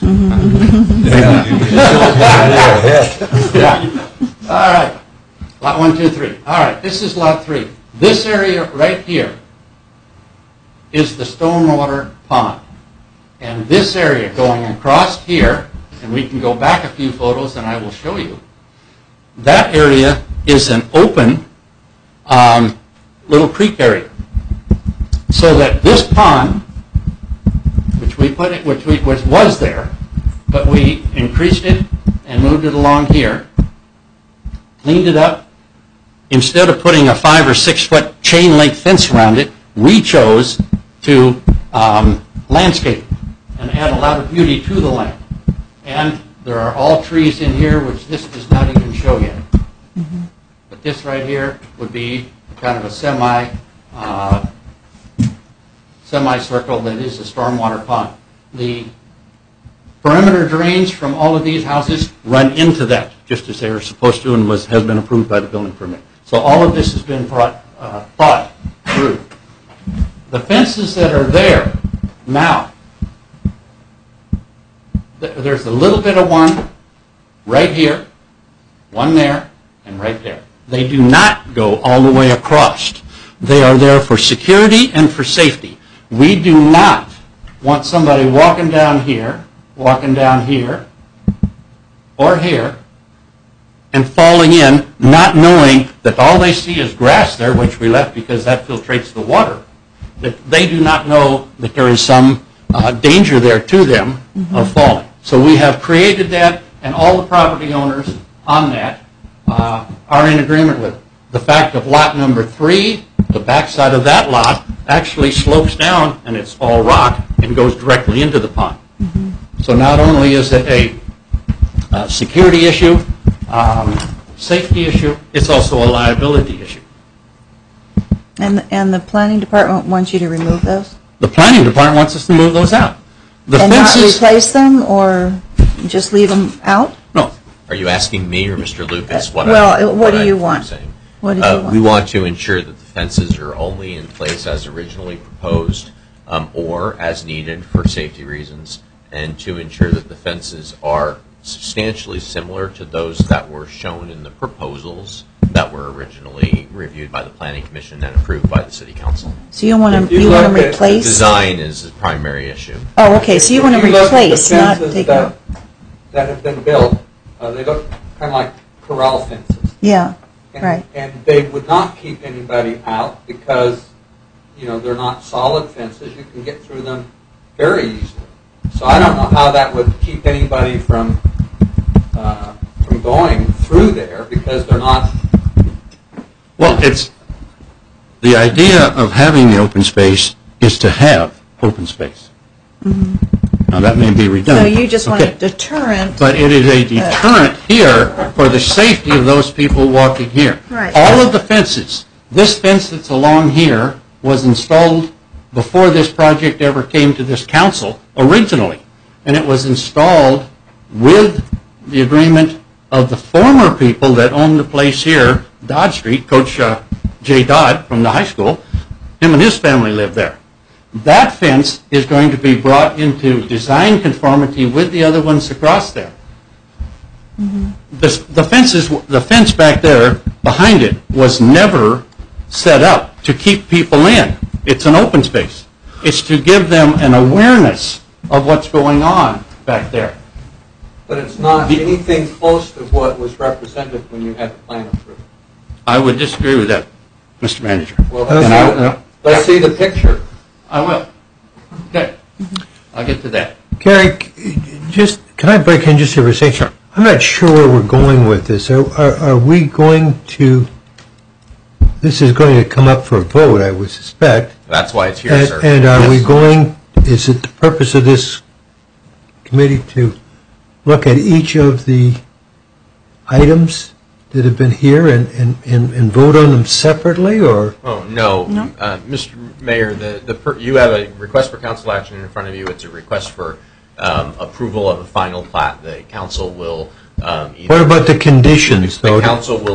Yeah. All right. Lot 1, 2, 3. All right. This is lot 3. This area right here is the stormwater pond. And this area going across here, and we can go back a few photos and I will show you, that area is an open little creek area. So that this pond, which was there, but we increased it and moved it along here, cleaned it up. Instead of putting a 5 or 6 foot chain link fence around it, we chose to landscape and add a lot of beauty to the land. And there are all trees in here, which this does not even show yet. But this right here would be kind of a semicircle that is a stormwater pond. The perimeter drains from all of these houses run into that, just as they were supposed to and has been approved by the building permit. So all of this has been thought through. The fences that are there now, there's a little bit of one right here, one there, and right there. They do not go all the way across. They are there for security and for safety. We do not want somebody walking down here, or here, and falling in, not knowing that all they see is grass there, which we left because that filtrates the water. That they do not know that there is some danger there to them of falling. So we have created that, and all the property owners on that are in agreement with it. The fact of lot number 3, the backside of that lot actually slopes down, and it's all rock, and goes directly into the pond. So not only is it a security issue, safety issue, it's also a liability issue. And the planning department wants you to remove those? The planning department wants us to move those out. The and fences, not replace them, or just leave them out? No. Are you asking me or Mr. Lucas what what do you I'm want? saying? What do you want? We want to ensure that the fences are only in place as originally proposed or as needed for safety reasons, and to ensure that the fences are substantially similar to those that were shown in the proposals that were originally reviewed by the Planning Commission and approved by the City Council. So you want to replace? Design is the primary issue. Oh, okay. So you want to replace, not take out. That have been built, they look kind of like corral fences. Yeah, and, right. And they would not keep anybody out because, they're not solid fences. You can get through them very easily. So I don't know how that would keep anybody from going through there because they're not. Well, it's the idea of having the open space is to have open space. Now that may be redundant. So you just want a deterrent. But it is a deterrent here for the safety of those people walking here. Right. All of the fences, this fence that's along here was installed before this project ever came to this council originally. And it was installed with the agreement of the former people that owned the place here, Dodd Street, Coach Jay Dodd from the high school. Him and his family lived there. That fence is going to be brought into design conformity with the other ones across there. The fence back there behind it was never set up to keep people in. It's an open space. It's to give them an awareness of what's going on back there. But it's not anything close to what was represented when you had the plan approved. I would disagree with that, Mr. Manager. Well, let's see the picture. I will. Okay. I'll get to that. Gary, can I break in just here for a second? Sure. I'm not sure where we're going with this. Are we going to, this is going to come up for a vote, I would suspect. That's why it's here, sir. And are we going, is it the purpose of this committee to look at each of the items that have been here and vote on them separately, or? Oh, no. Mr. Mayor, you have a request for council action in front of you. It's a request for approval of a final plat. The council will either... What about the conditions, though? The council will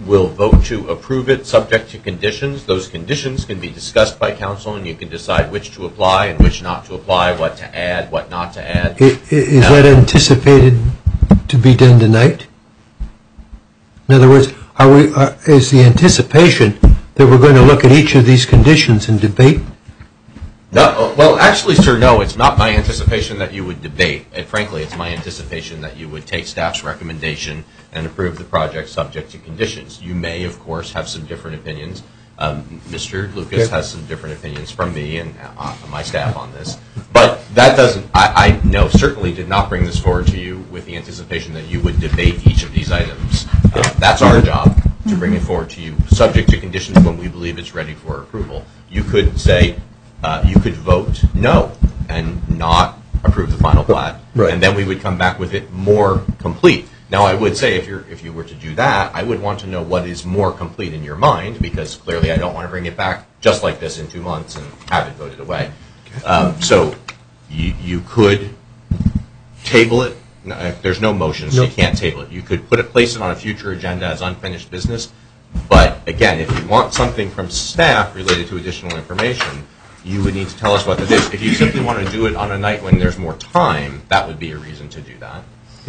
will vote to approve it subject to conditions. Those conditions can be discussed by council, and you can decide which to apply and which not to apply, what to add, what not to add. Is that anticipated to be done tonight? In other words, is the anticipation that we're going to look at each of these conditions and debate? No, well, actually, sir, no, it's not my anticipation that you would debate. And frankly, it's my anticipation that you would take staff's recommendation and approve the project subject to conditions. You may, of course, have some different opinions. Mr. Lucas has some different opinions from me and my staff on this. But that doesn't, I certainly did not bring this forward to you with the anticipation that you would debate each of these items. That's our job, to bring it forward to you, subject to conditions when we believe it's ready for approval. You could say, you could vote no and not approve the final plat, and then we would come back with it more complete. Now, I would say if you were to do that, I would want to know what is more complete in your mind, because clearly I don't want to bring it back just like this in 2 months and have it voted away. So you could table it. There's no motion, so you can't table it. You could place it on a future agenda as unfinished business. But again, if you want something from staff related to additional information, you would need to tell us what that is. If you simply want to do it on a night when there's more time, that would be a reason to do that.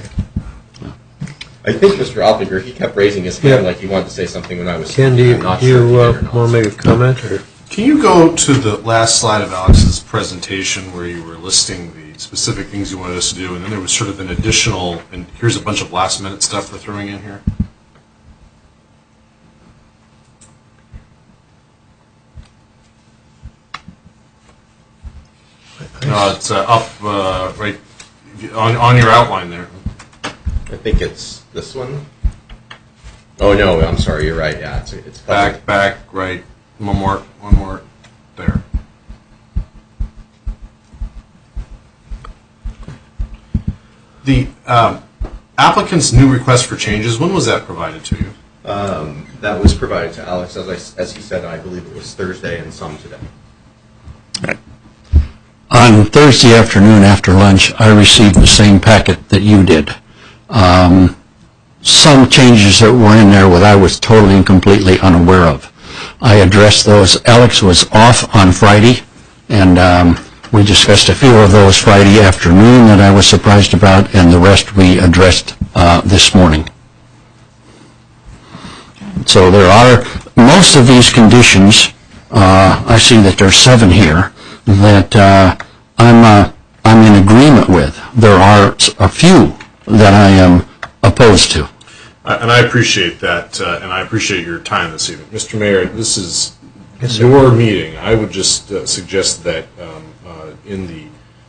I think Mr. Alfinger, he kept raising his hand like he wanted to say something when I was Ken, do you want to make a comment? Or? Can you go to the last slide of Alex's presentation where you were listing the specific things you wanted us to do, and then there was sort of an additional, and here's a bunch of last-minute stuff they're throwing in here? No, it's up right on your outline there. I think it's this one. Oh no, I'm sorry. You're right. Yeah, it's back, right. One more there. The applicant's new request for changes. When was that provided to you? That was provided to Alex, as he said. I believe it was Thursday and some today. On Thursday afternoon after lunch, I received the same packet that you did. Some changes that were in there that I was totally and completely unaware of. I addressed those. Alex was off on Friday, and we discussed a few of those Friday afternoon that I was surprised about, and the rest we addressed this morning. So there are, most of these conditions, I see that there's 7 here, that I'm in agreement with. There are a few that I am opposed to. And I appreciate that, and I appreciate your time this evening. Mr. Mayor, this is your meeting. I would just suggest that in the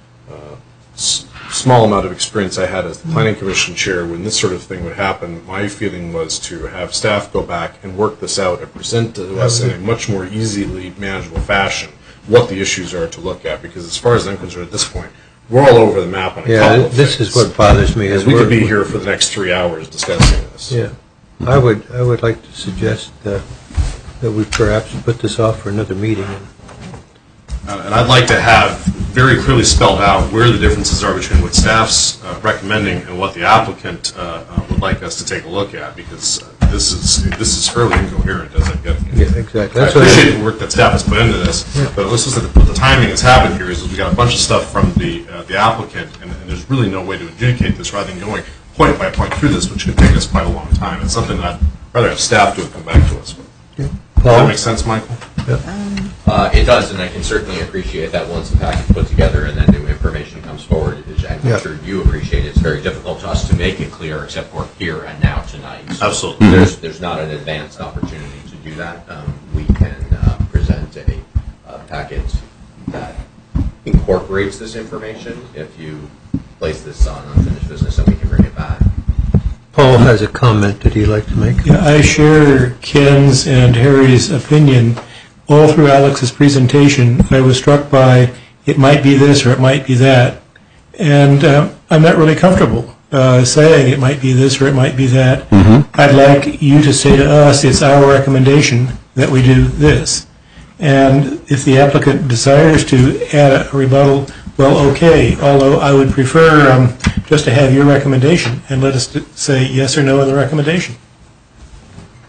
small amount of experience I had as the Planning Commission Chair, when this sort of thing would happen, my feeling was to have staff go back and work this out and present to us in a much more easily manageable fashion what the issues are to look at. Because as far as I'm concerned at this point, we're all over the map on a couple of this things. is what bothers me. We could be here for the next 3 hours discussing this. Yeah, I would like to suggest that we perhaps put this off for another meeting. And I'd like to have very clearly spelled out where the differences are between what staff's recommending and what the applicant would like us to take a look at, because this is fairly incoherent as I'm getting it. Yeah, exactly. I appreciate the work that staff has put into this, but this is the timing that's happened here is we got a bunch of stuff from the applicant, and there's really no way to adjudicate this rather than going point by point through this, which could take us quite a long time. It's something that I'd rather have staff do it come back to us with. Yeah. Does that make sense, Michael? It does, and I can certainly appreciate that once the package is put together and then new information comes forward. I'm sure you appreciate it. It's very difficult to us to make it clear, except for here and now tonight. So absolutely. There's not an advanced opportunity to do that. We can present a packet that incorporates this information if you place this on unfinished business, and we can bring it back. Paul has a comment that he'd like to make. Yeah, I share Ken's and Harry's opinion. All through Alex's presentation, I was struck by it might be this or it might be that. And I'm not really comfortable saying it might be this or it might be that. Mm-hmm. I'd like you to say to us it's our recommendation that we do this. And if the applicant desires to add a rebuttal, well, okay, although I would prefer just to have your recommendation and let us say yes or no on the recommendation.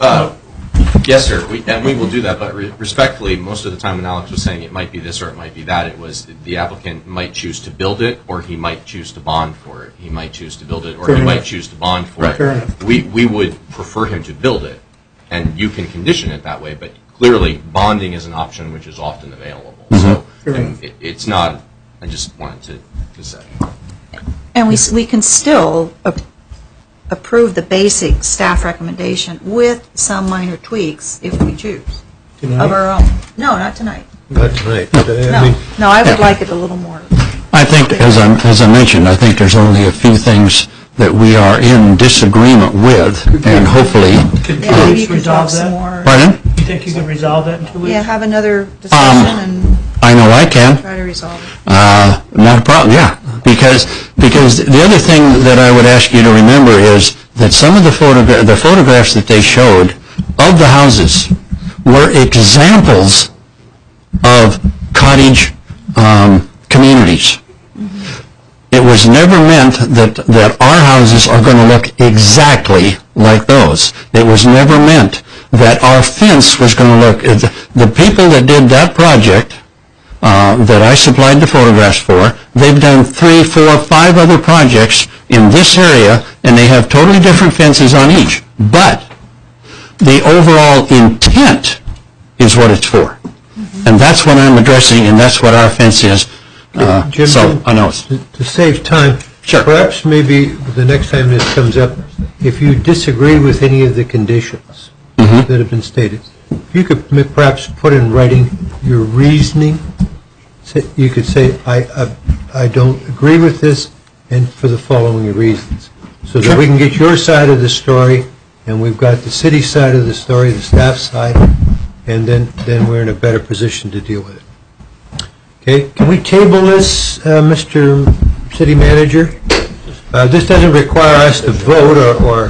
Yes, sir, and we will do that, but respectfully, most of the time when Alex was saying it might be this or it might be that, it was the applicant might choose to build it, or he might choose to bond for it. He might choose to build it, or he might choose to bond for it. We would prefer him to build it, and you can condition it that way, but clearly bonding is an option which is often available. So it's not, I just wanted to say. And we can still approve the basic staff recommendation with some minor tweaks if we choose of our own. No, not tonight. Not tonight. No, I would like it a little more. I think, as I mentioned, I think there's only a few things that we are in disagreement with, and hopefully... Maybe you can talk some more. Pardon? You think you can resolve that in 2 weeks? Yeah, have another discussion and I know I can. try to resolve it. Not a problem, yeah. Because the other thing that I would ask you to remember is that some of the photographs that they showed of the houses were examples of cottage communities. It was never meant that our houses are going to look exactly like those. It was never meant that our fence was going to look... The people that did that project that I supplied the photographs for, they've done 3, 4, 5 other projects in this area, and they have totally different fences on each. But the overall intent is what it's for. And that's what I'm addressing, and that's what our fence is. Jim, So, I know it's... to save time, Sure. perhaps maybe the next time this comes up, if you disagree with any of the conditions that have been stated, you could perhaps put in writing your reasoning. You could say, I don't agree with this, and for the following reasons, so that we can get your side of the story, and we've got the city side of the story, the staff side, and then we're in a better position to deal with it. Okay, can we table this, Mr. City Manager? This doesn't require us to vote or...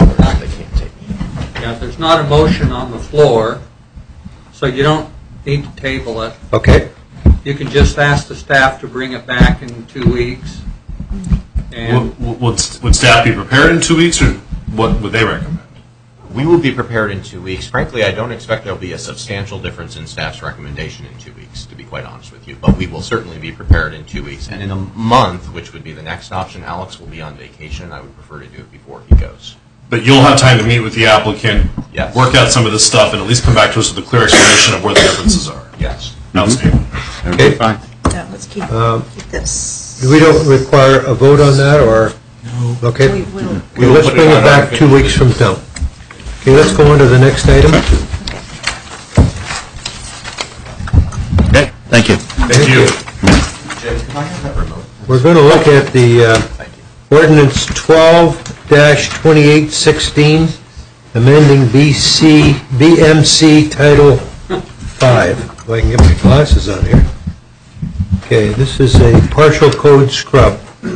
Yeah, there's not a motion on the floor, so you don't need to table it. Okay. You can just ask the staff to bring it back in 2 weeks. And Would staff be prepared in 2 weeks, or what would they recommend? We will be prepared in 2 weeks. Frankly, I don't expect there'll be a substantial difference in staff's recommendation in 2 weeks, to be quite honest with you. But we will certainly be prepared in 2 weeks. And in a month, which would be the next option, Alex will be on vacation. I would prefer to do it before he goes. But you'll have time to meet with the applicant, Yes. work out some of this stuff, and at least come back to us with a clear explanation of where the differences are. Yes. Outstanding. Okay. Fine. Yeah, let's keep this. We don't require a vote on that, or? No. Okay. We will. Okay, let's bring it back 2 weeks from now. Okay, let's go on to the next item. Okay, thank you. Thank you. Jim, can I have that remote? We're going to look at the ordinance 12-2816, amending BMC Title 5. If I can get my glasses on here. Okay, this is a partial code scrub.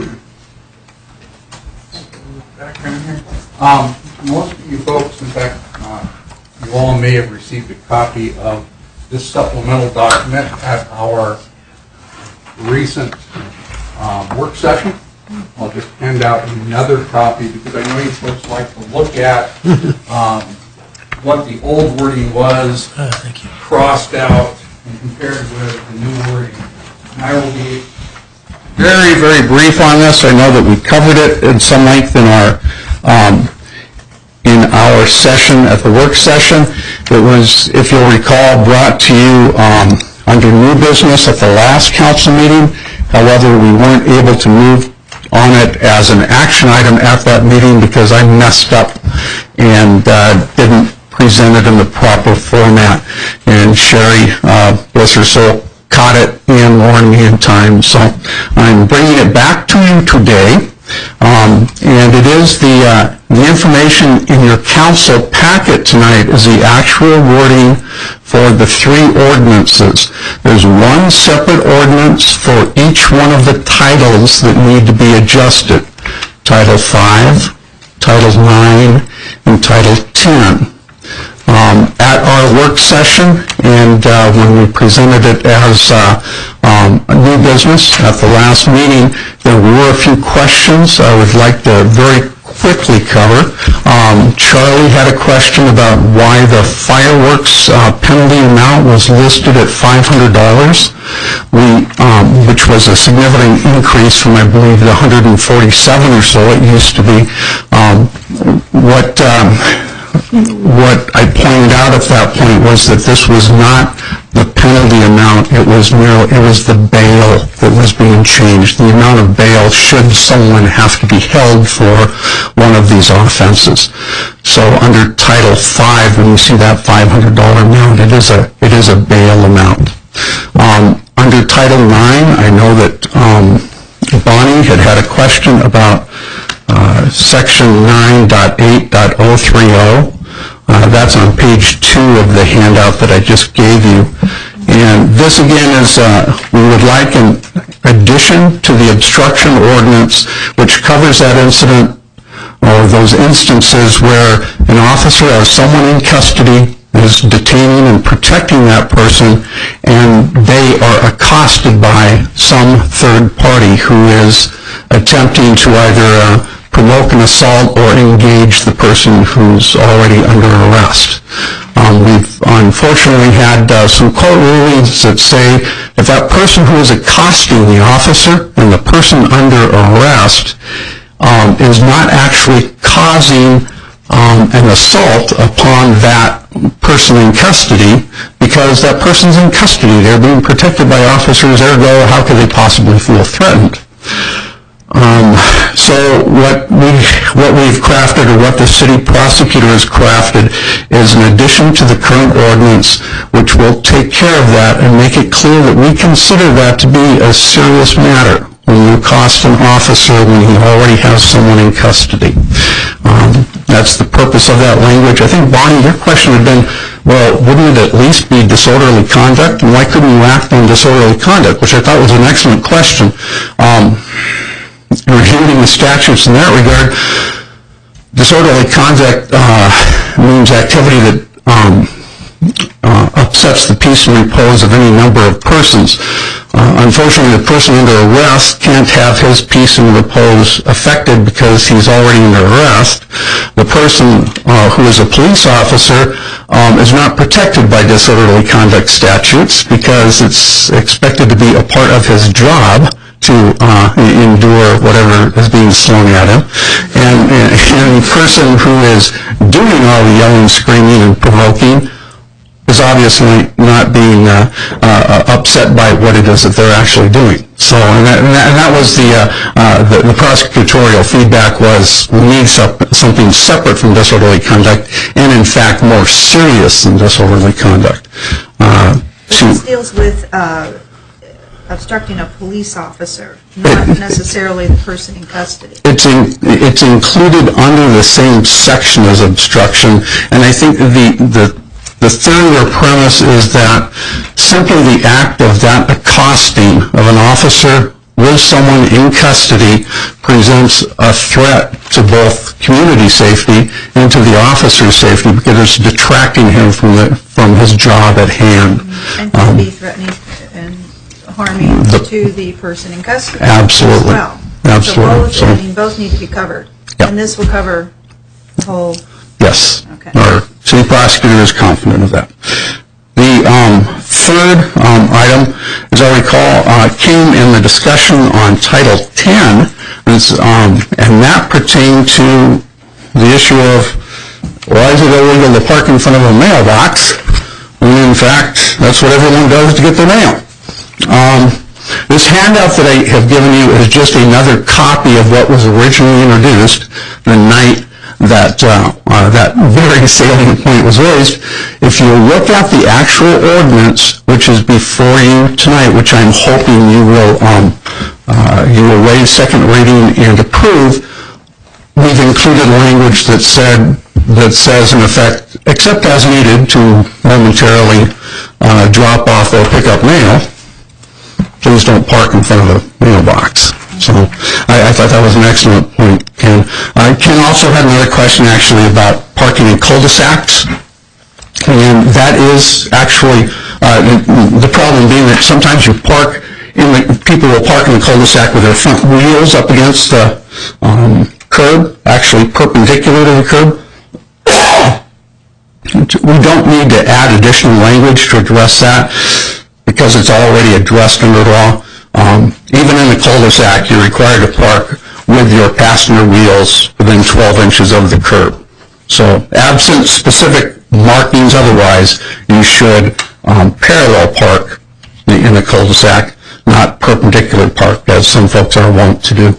Most of you folks, in fact, you all may have received a copy of this supplemental document at our recent work session. I'll just hand out another copy because I know you folks like to look at what the old wording was, crossed out, and compared with the new wording. And I will be Very, very brief on this. I know that we covered it in some length in our session, at the work session. It was, if you'll recall, brought to you under new business at the last council meeting. However, we weren't able to move on it as an action item at that meeting because I messed up and didn't present it in the proper format. And Sherry, bless her soul, caught it and warned me in time. So I'm bringing it back to you today. And it is the information in your council packet tonight is the actual wording for the 3 ordinances. There's one separate ordinance for each one of the titles that need to be adjusted. Title 5, Title 9, and Title 10. At our work session, and when we presented it as new business at the last meeting, there were a few questions. I would like to very quickly cover. Charlie had a question about why the fireworks penalty amount was listed at $500, which was a significant increase from, I believe, the 147 or so it used to be. What I pointed out at that point was that this was not the penalty amount, it was the bail that was being changed. The amount of bail should someone have to be held for one of these offenses. So under Title V, when you see that $500 amount, it is a bail amount. Under Title IX, I know that Bonnie had a question about Section 9.8.030. That's on page 2 of the handout that I just gave you. And this again is, we would like an addition to the obstruction ordinance which covers that incident or those instances where an officer or someone in custody is detaining and protecting that person and they are accosted by some third party who is attempting to either provoke an assault or engage the person who's already under arrest. We've unfortunately had some court rulings that say if that person who is accosting the officer and the person under arrest is not actually causing an assault upon that person in custody, because that person's in custody, they're being protected by officers, ergo how could they possibly feel threatened? So what we've crafted, or what the city prosecutor has crafted, is an addition to the current ordinance which will take care of that and make it clear that we consider that to be a serious matter when you accost an officer when he already has someone in custody. That's the purpose of that language. I think, Bonnie, your question had been, well, wouldn't it at least be disorderly conduct? And why couldn't you act on disorderly conduct? Which I thought was an excellent question. Reviewing the statutes in that regard, disorderly conduct means activity that upsets the peace and repose of any number of persons. Unfortunately, the person under arrest can't have his peace and repose affected because he's already under arrest. The person who is a police officer is not protected by disorderly conduct statutes because it's expected to be a part of his job to endure whatever is being slung at him. And the person who is doing all the yelling, screaming, and provoking is obviously not being upset by what it is that they're actually doing. So, and that was the prosecutorial feedback was we need something separate from disorderly conduct, and in fact more serious than disorderly conduct. This deals with obstructing a police officer, not necessarily the person in custody. It's included under the same section as obstruction, and I think the theory or premise is that simply the act of that accosting of an officer with someone in custody presents a threat to both community safety and to the officer's safety because it's detracting him from his job at hand. And could be threatening and harming to the person in custody. Absolutely. As well. Absolutely. So both need to be covered. Yep. And this will cover the whole. Yes. Okay. Our city prosecutor is confident of that. The third item, as I recall, came in the discussion on Title 10, and that pertained to the issue of why is it illegal to park in front of a mailbox when in fact that's what everyone does to get their mail. This handout that I have given you is just another copy of what was originally introduced the night that that very salient point was raised. If you look at the actual ordinance, which is before you tonight, which I'm hoping you will waive second reading and approve, we've included language that says in effect, except as needed to momentarily drop off or pick up mail, please don't park in front of a mailbox. So I thought that was an excellent point, Ken. Ken also had another question actually about parking in cul-de-sacs. And that is actually the problem being that sometimes you park people will park in the cul-de-sac with their front wheels up against the curb, actually perpendicular to the curb. We don't need to add additional language to address that because it's already addressed under law. Even in the cul-de-sac, you're required to park with your passenger wheels within 12 inches of the curb. So absent specific markings otherwise, you should parallel park in the cul-de-sac, not perpendicular park, as some folks are wont to do.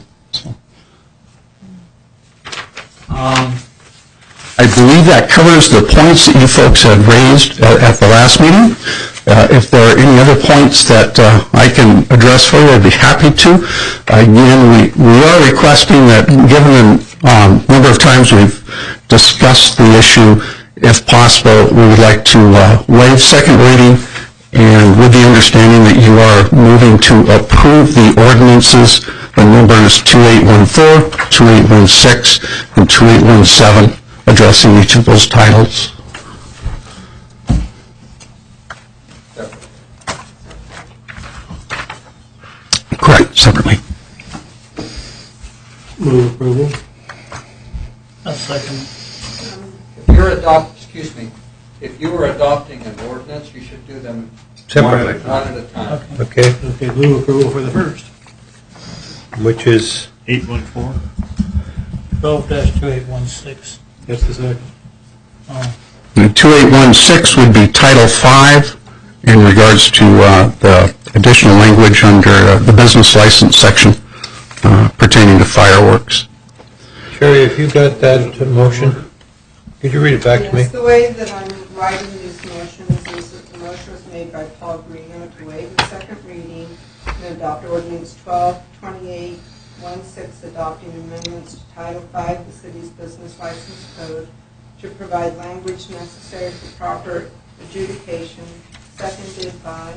I believe that covers the points that you folks had raised at the last meeting. If there are any other points that I can address for you, I'd be happy to. Again, we are requesting that, given the number of times we've discussed the issue, if possible, we would like to waive second reading, and with the understanding that you are moving to approve the ordinances, the numbers 2814, 2816, and 2817, addressing each of those titles. Correct, separately. Move approval. A second. If you were adopting an ordinance, you should do them Separately. one at a time. Okay. Okay, move approval for the first. Which is 814. 12-2816. That's the second. And 2816 would be Title V in regards to the additional language under the business license section pertaining to fireworks. Sherry, if you got that motion, could you read it back to me? Yes, the way that I'm writing these motions is that the motion was made by Paul Greener to waive the second reading and adopt ordinance 122816, adopting amendments to Title V of the city's business license code to provide language necessary for proper adjudication, seconded by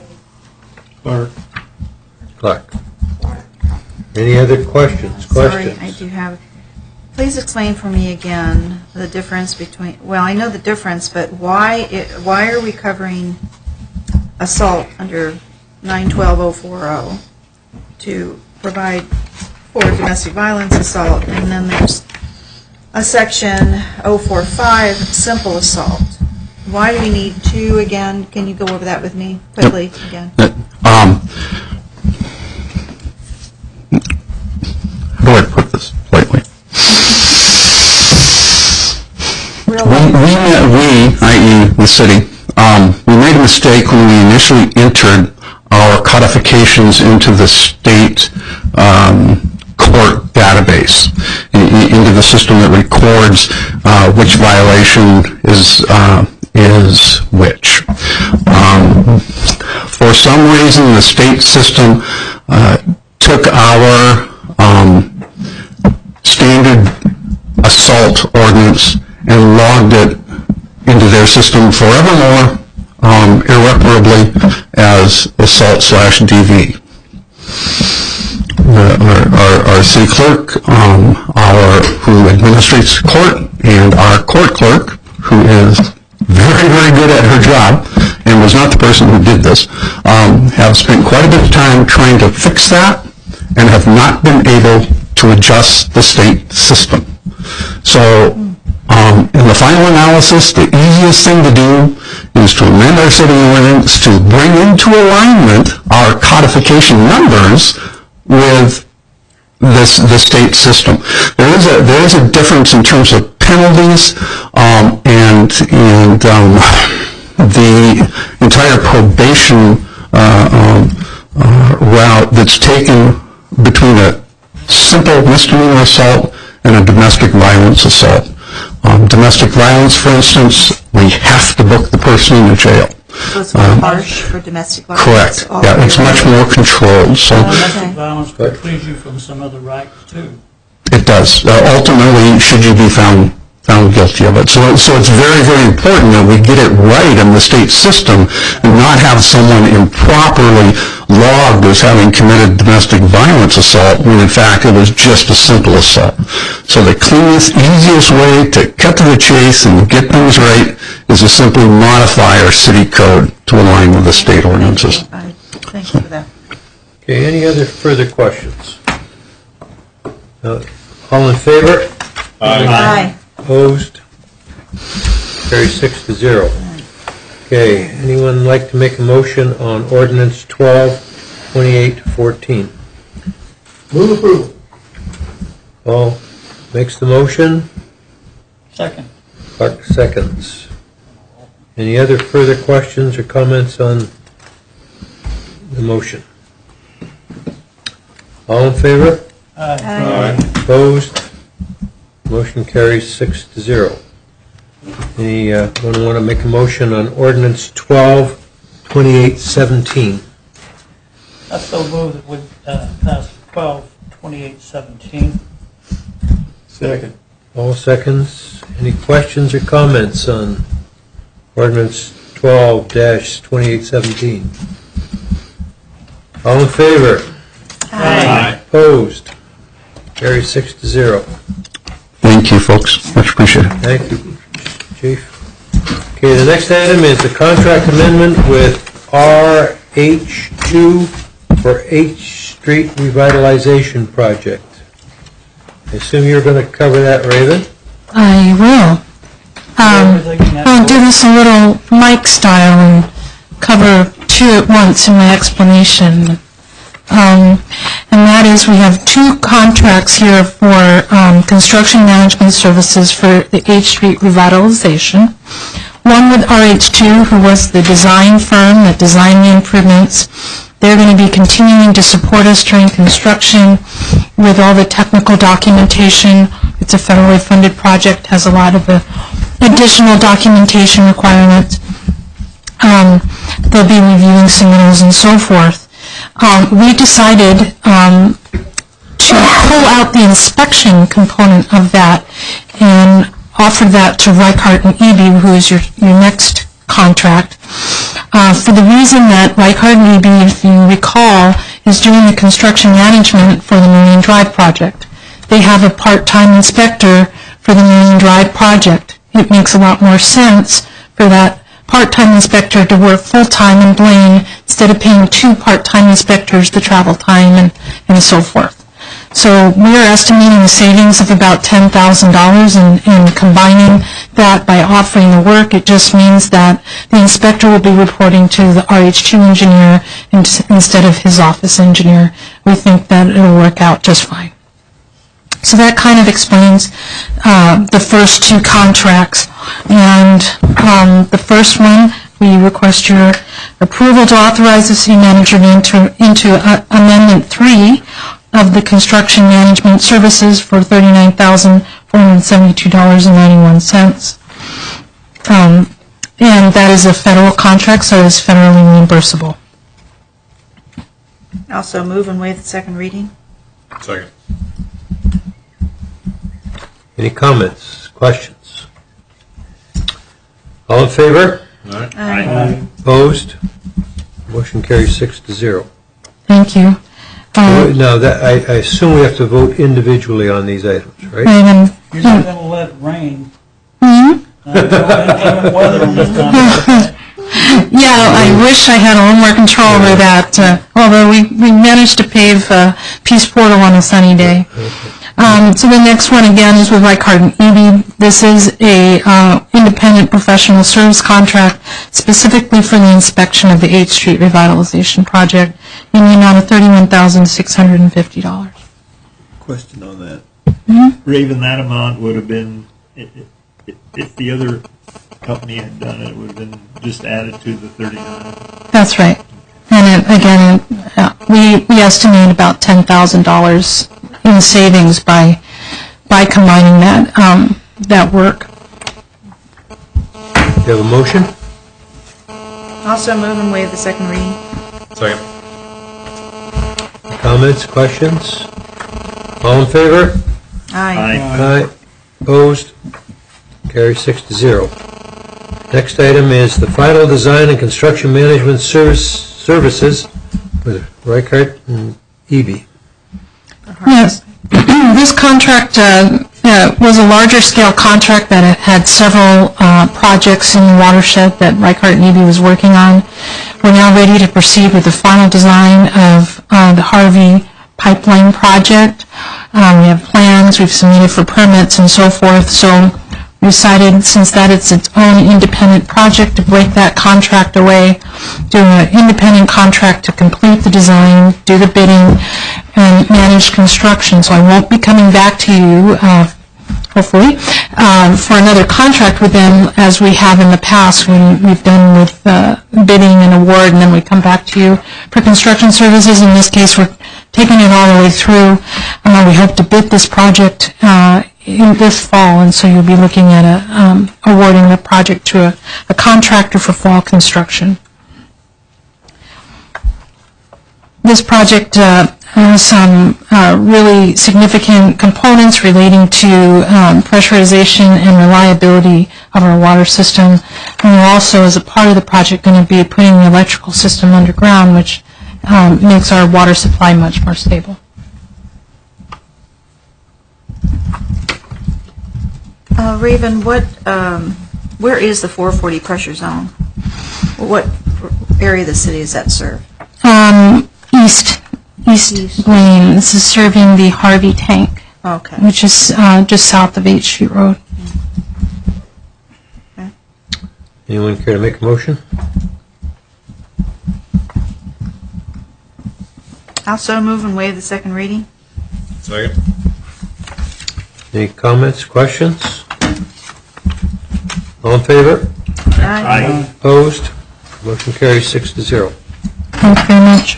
Clark. Any other questions? Sorry, I do have. Please explain for me again the difference between, well, I know the difference, but why are we covering assault under 912-040 to provide for domestic violence assault, and then there's a section 045, simple assault. Why do we need two again? Can you go over that with me quickly again? How do I put this politely? We, i.e. the city, we made a mistake when we initially entered our codifications into the state court database, into the system that records which violation is which. For some reason, the state system took our standard assault ordinance and logged it into their system forevermore, irreparably, as assault/DV. Our city clerk, who administrates court, and our court clerk, who is very, very good at her job, and was not the person who did this, have spent quite a bit of time trying to fix that, and have not been able to adjust the state system. So, in the final analysis, the easiest thing to do is to amend our city ordinance to bring into alignment our codification numbers with the state system. There is a difference in terms of penalties and the entire probation route that's taken between a simple misdemeanor assault and a domestic violence assault. Domestic violence, for instance, we have to book the person in the jail. So it's more harsh for domestic violence? Correct. Yeah, it's much more controlled. So domestic violence precludes you from some other rights, too. it does. Ultimately, should you be found guilty of it. So it's very, very important that we get it right in the state system and not have someone improperly logged as having committed domestic violence assault when in fact it was just a simple assault. So the cleanest, easiest way to cut to the chase and get things right is to simply modify our city code to align with the state ordinances. Thank you for that. Okay, any other further questions? All in favor? Aye. Opposed? Carries 6-0. Okay, anyone like to make a motion on ordinance 12-2814? Move approval. Paul makes the motion. Second. Clark seconds. Any other further questions or comments on the motion? All in favor? Aye. Opposed? Motion carries 6-0. Anyone want to make a motion on ordinance 12-2817? I so move that we pass 12-2817. Second. All seconds. Any questions or comments on ordinance 12-2817? All in favor? Aye. Opposed? Carries 6-0. Thank you, folks. Much appreciated. Thank you, Chief. Okay, the next item is the contract amendment with RH2 for H Street Revitalization Project. I assume you're going to cover that, Raven? I will. I'll do this a little Mike style and cover two at once in my explanation. And that is, we have two contracts here for construction management services for the H Street revitalization. One with RH2, who was the design firm that designed the improvements. They're going to be continuing to support us during construction with all the technical documentation. It's a federally funded project, has a lot of additional documentation requirements. They'll be reviewing submittals and so forth. We decided to pull out the inspection component of that and offer that to Reichart and Eby, who is your next contract, for the reason that Reichart and Eby, if you recall, is doing the construction management for the Marine Drive project. They have a part-time inspector for the Marine Drive project. It makes a lot more sense for that part-time inspector to work full-time in Blaine instead of paying two part-time inspectors the travel time and so forth. So we are estimating a savings of about $10,000 in combining that by offering the work. It just means that the inspector will be reporting to the RH2 engineer instead of his office engineer. We think that it will work out just fine. So that kind of explains the first two contracts. And the first one, we request your approval to authorize the city manager to enter into Amendment 3 of the construction management services for $39,472.91. And that is a federal contract, so it is federally reimbursable. Also move and waive the second reading. Second. Any comments, questions? All in favor? Aye. Opposed? Motion carries 6-0. Thank you. Now, I assume we have to vote individually on these items, right? You're not going to let it rain. Yeah, I wish I had a little more control over that, although we managed to pave Peace Portal on a sunny day. So the next one, again, is with Reichart and Eby. This is a independent professional service contract specifically for the inspection of the 8th Street Revitalization Project in the amount of $31,650. Question on that. Raven, that amount would have been, if the other company had done it, would have been just added to the 39. That's right. And again, we estimate about $10,000 in savings by combining that work. Do you have a motion? Also move and waive the second reading. Second. Comments, questions? All in favor? Aye. Aye. Opposed? Carries 6-0. Next item is the final design and construction management services with Reichart and Eby. Yes. This contract was a larger scale contract that had several projects in the watershed that Reichart and Eby was working on. We're now ready to proceed with the final design of the Harvey pipeline project. We have plans drawings, we've submitted for permits and so forth, so we decided since that it's its own independent project to break that contract away, do an independent contract to complete the design, do the bidding, and manage construction. So I won't be coming back to you, hopefully, for another contract with them as we have in the past when we've done with bidding and award, and then we come back to you for construction services. In this case, we're taking it all the way through. We hope to bid this project in this fall, and so you'll be looking at awarding the project to a contractor for fall construction. This project has some really significant components relating to pressurization and reliability of our water system. And we're also, as a part of the project, going to be putting the electrical system underground, which makes our water supply much more stable. Raven, where is the 440 pressure zone? What area of the city does that serve? East Blaine. This is serving the Harvey tank, which is just south of 8th Street Road. Okay. Anyone care to make a motion? I'll so move and waive the second reading. Second. Any comments, questions? All in favor? Aye. Opposed? Motion carries 6-0. Thank you very much.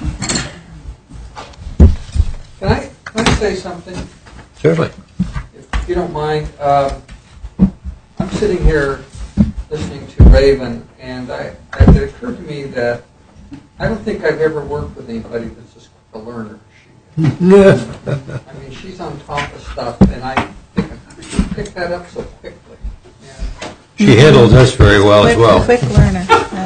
Can I say something? Certainly. If you don't mind. I'm sitting here listening to Raven, and it occurred to me that I don't think I've ever worked with anybody that's as quick a learner as she is. I mean, she's on top of stuff, and I think, how did she pick that up so quickly? She handles us very well as well. Quick learner.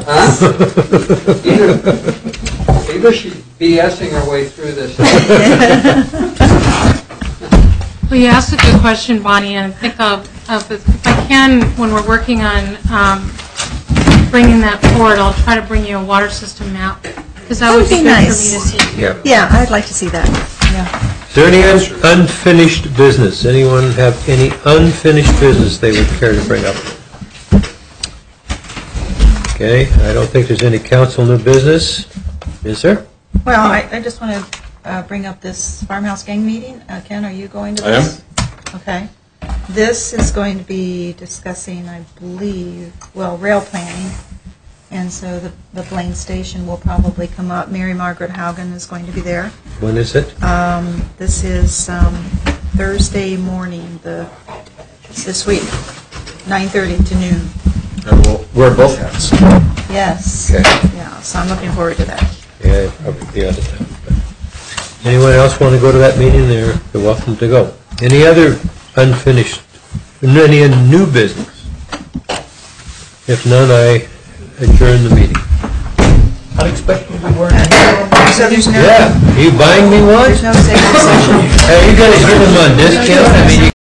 Either she's BSing her way through this. Well, you asked a good question, Bonnie, and I think if I can, when we're working on bringing that forward, I'll try to bring you a water system map, because that would be good nice for me to see. Yeah. I'd like to see that. Yeah. Is there any unfinished business? Anyone have any unfinished business they would care to bring up? Okay, I don't think there's any council new business. Is there? Well, I just want to bring up this farmhouse gang meeting. Ken, are you going to this? I am. Okay. This is going to be discussing, I believe, rail planning. And so the Blaine station will probably come up. Mary Margaret Haugen is going to be there. When is it? This is Thursday morning, this week, 9:30 to noon. And we'll wear both hats. Yes. Okay. Yeah, so I'm looking forward to that. Yeah, probably the other time. But anyone else want to go to that meeting? They're welcome to go. Any other unfinished, any new business? If none, I adjourn the meeting. Unexpectedly word. So there's no... Yeah, are you buying me one? There's no executive session. Hey, you got to give them on discount. I mean,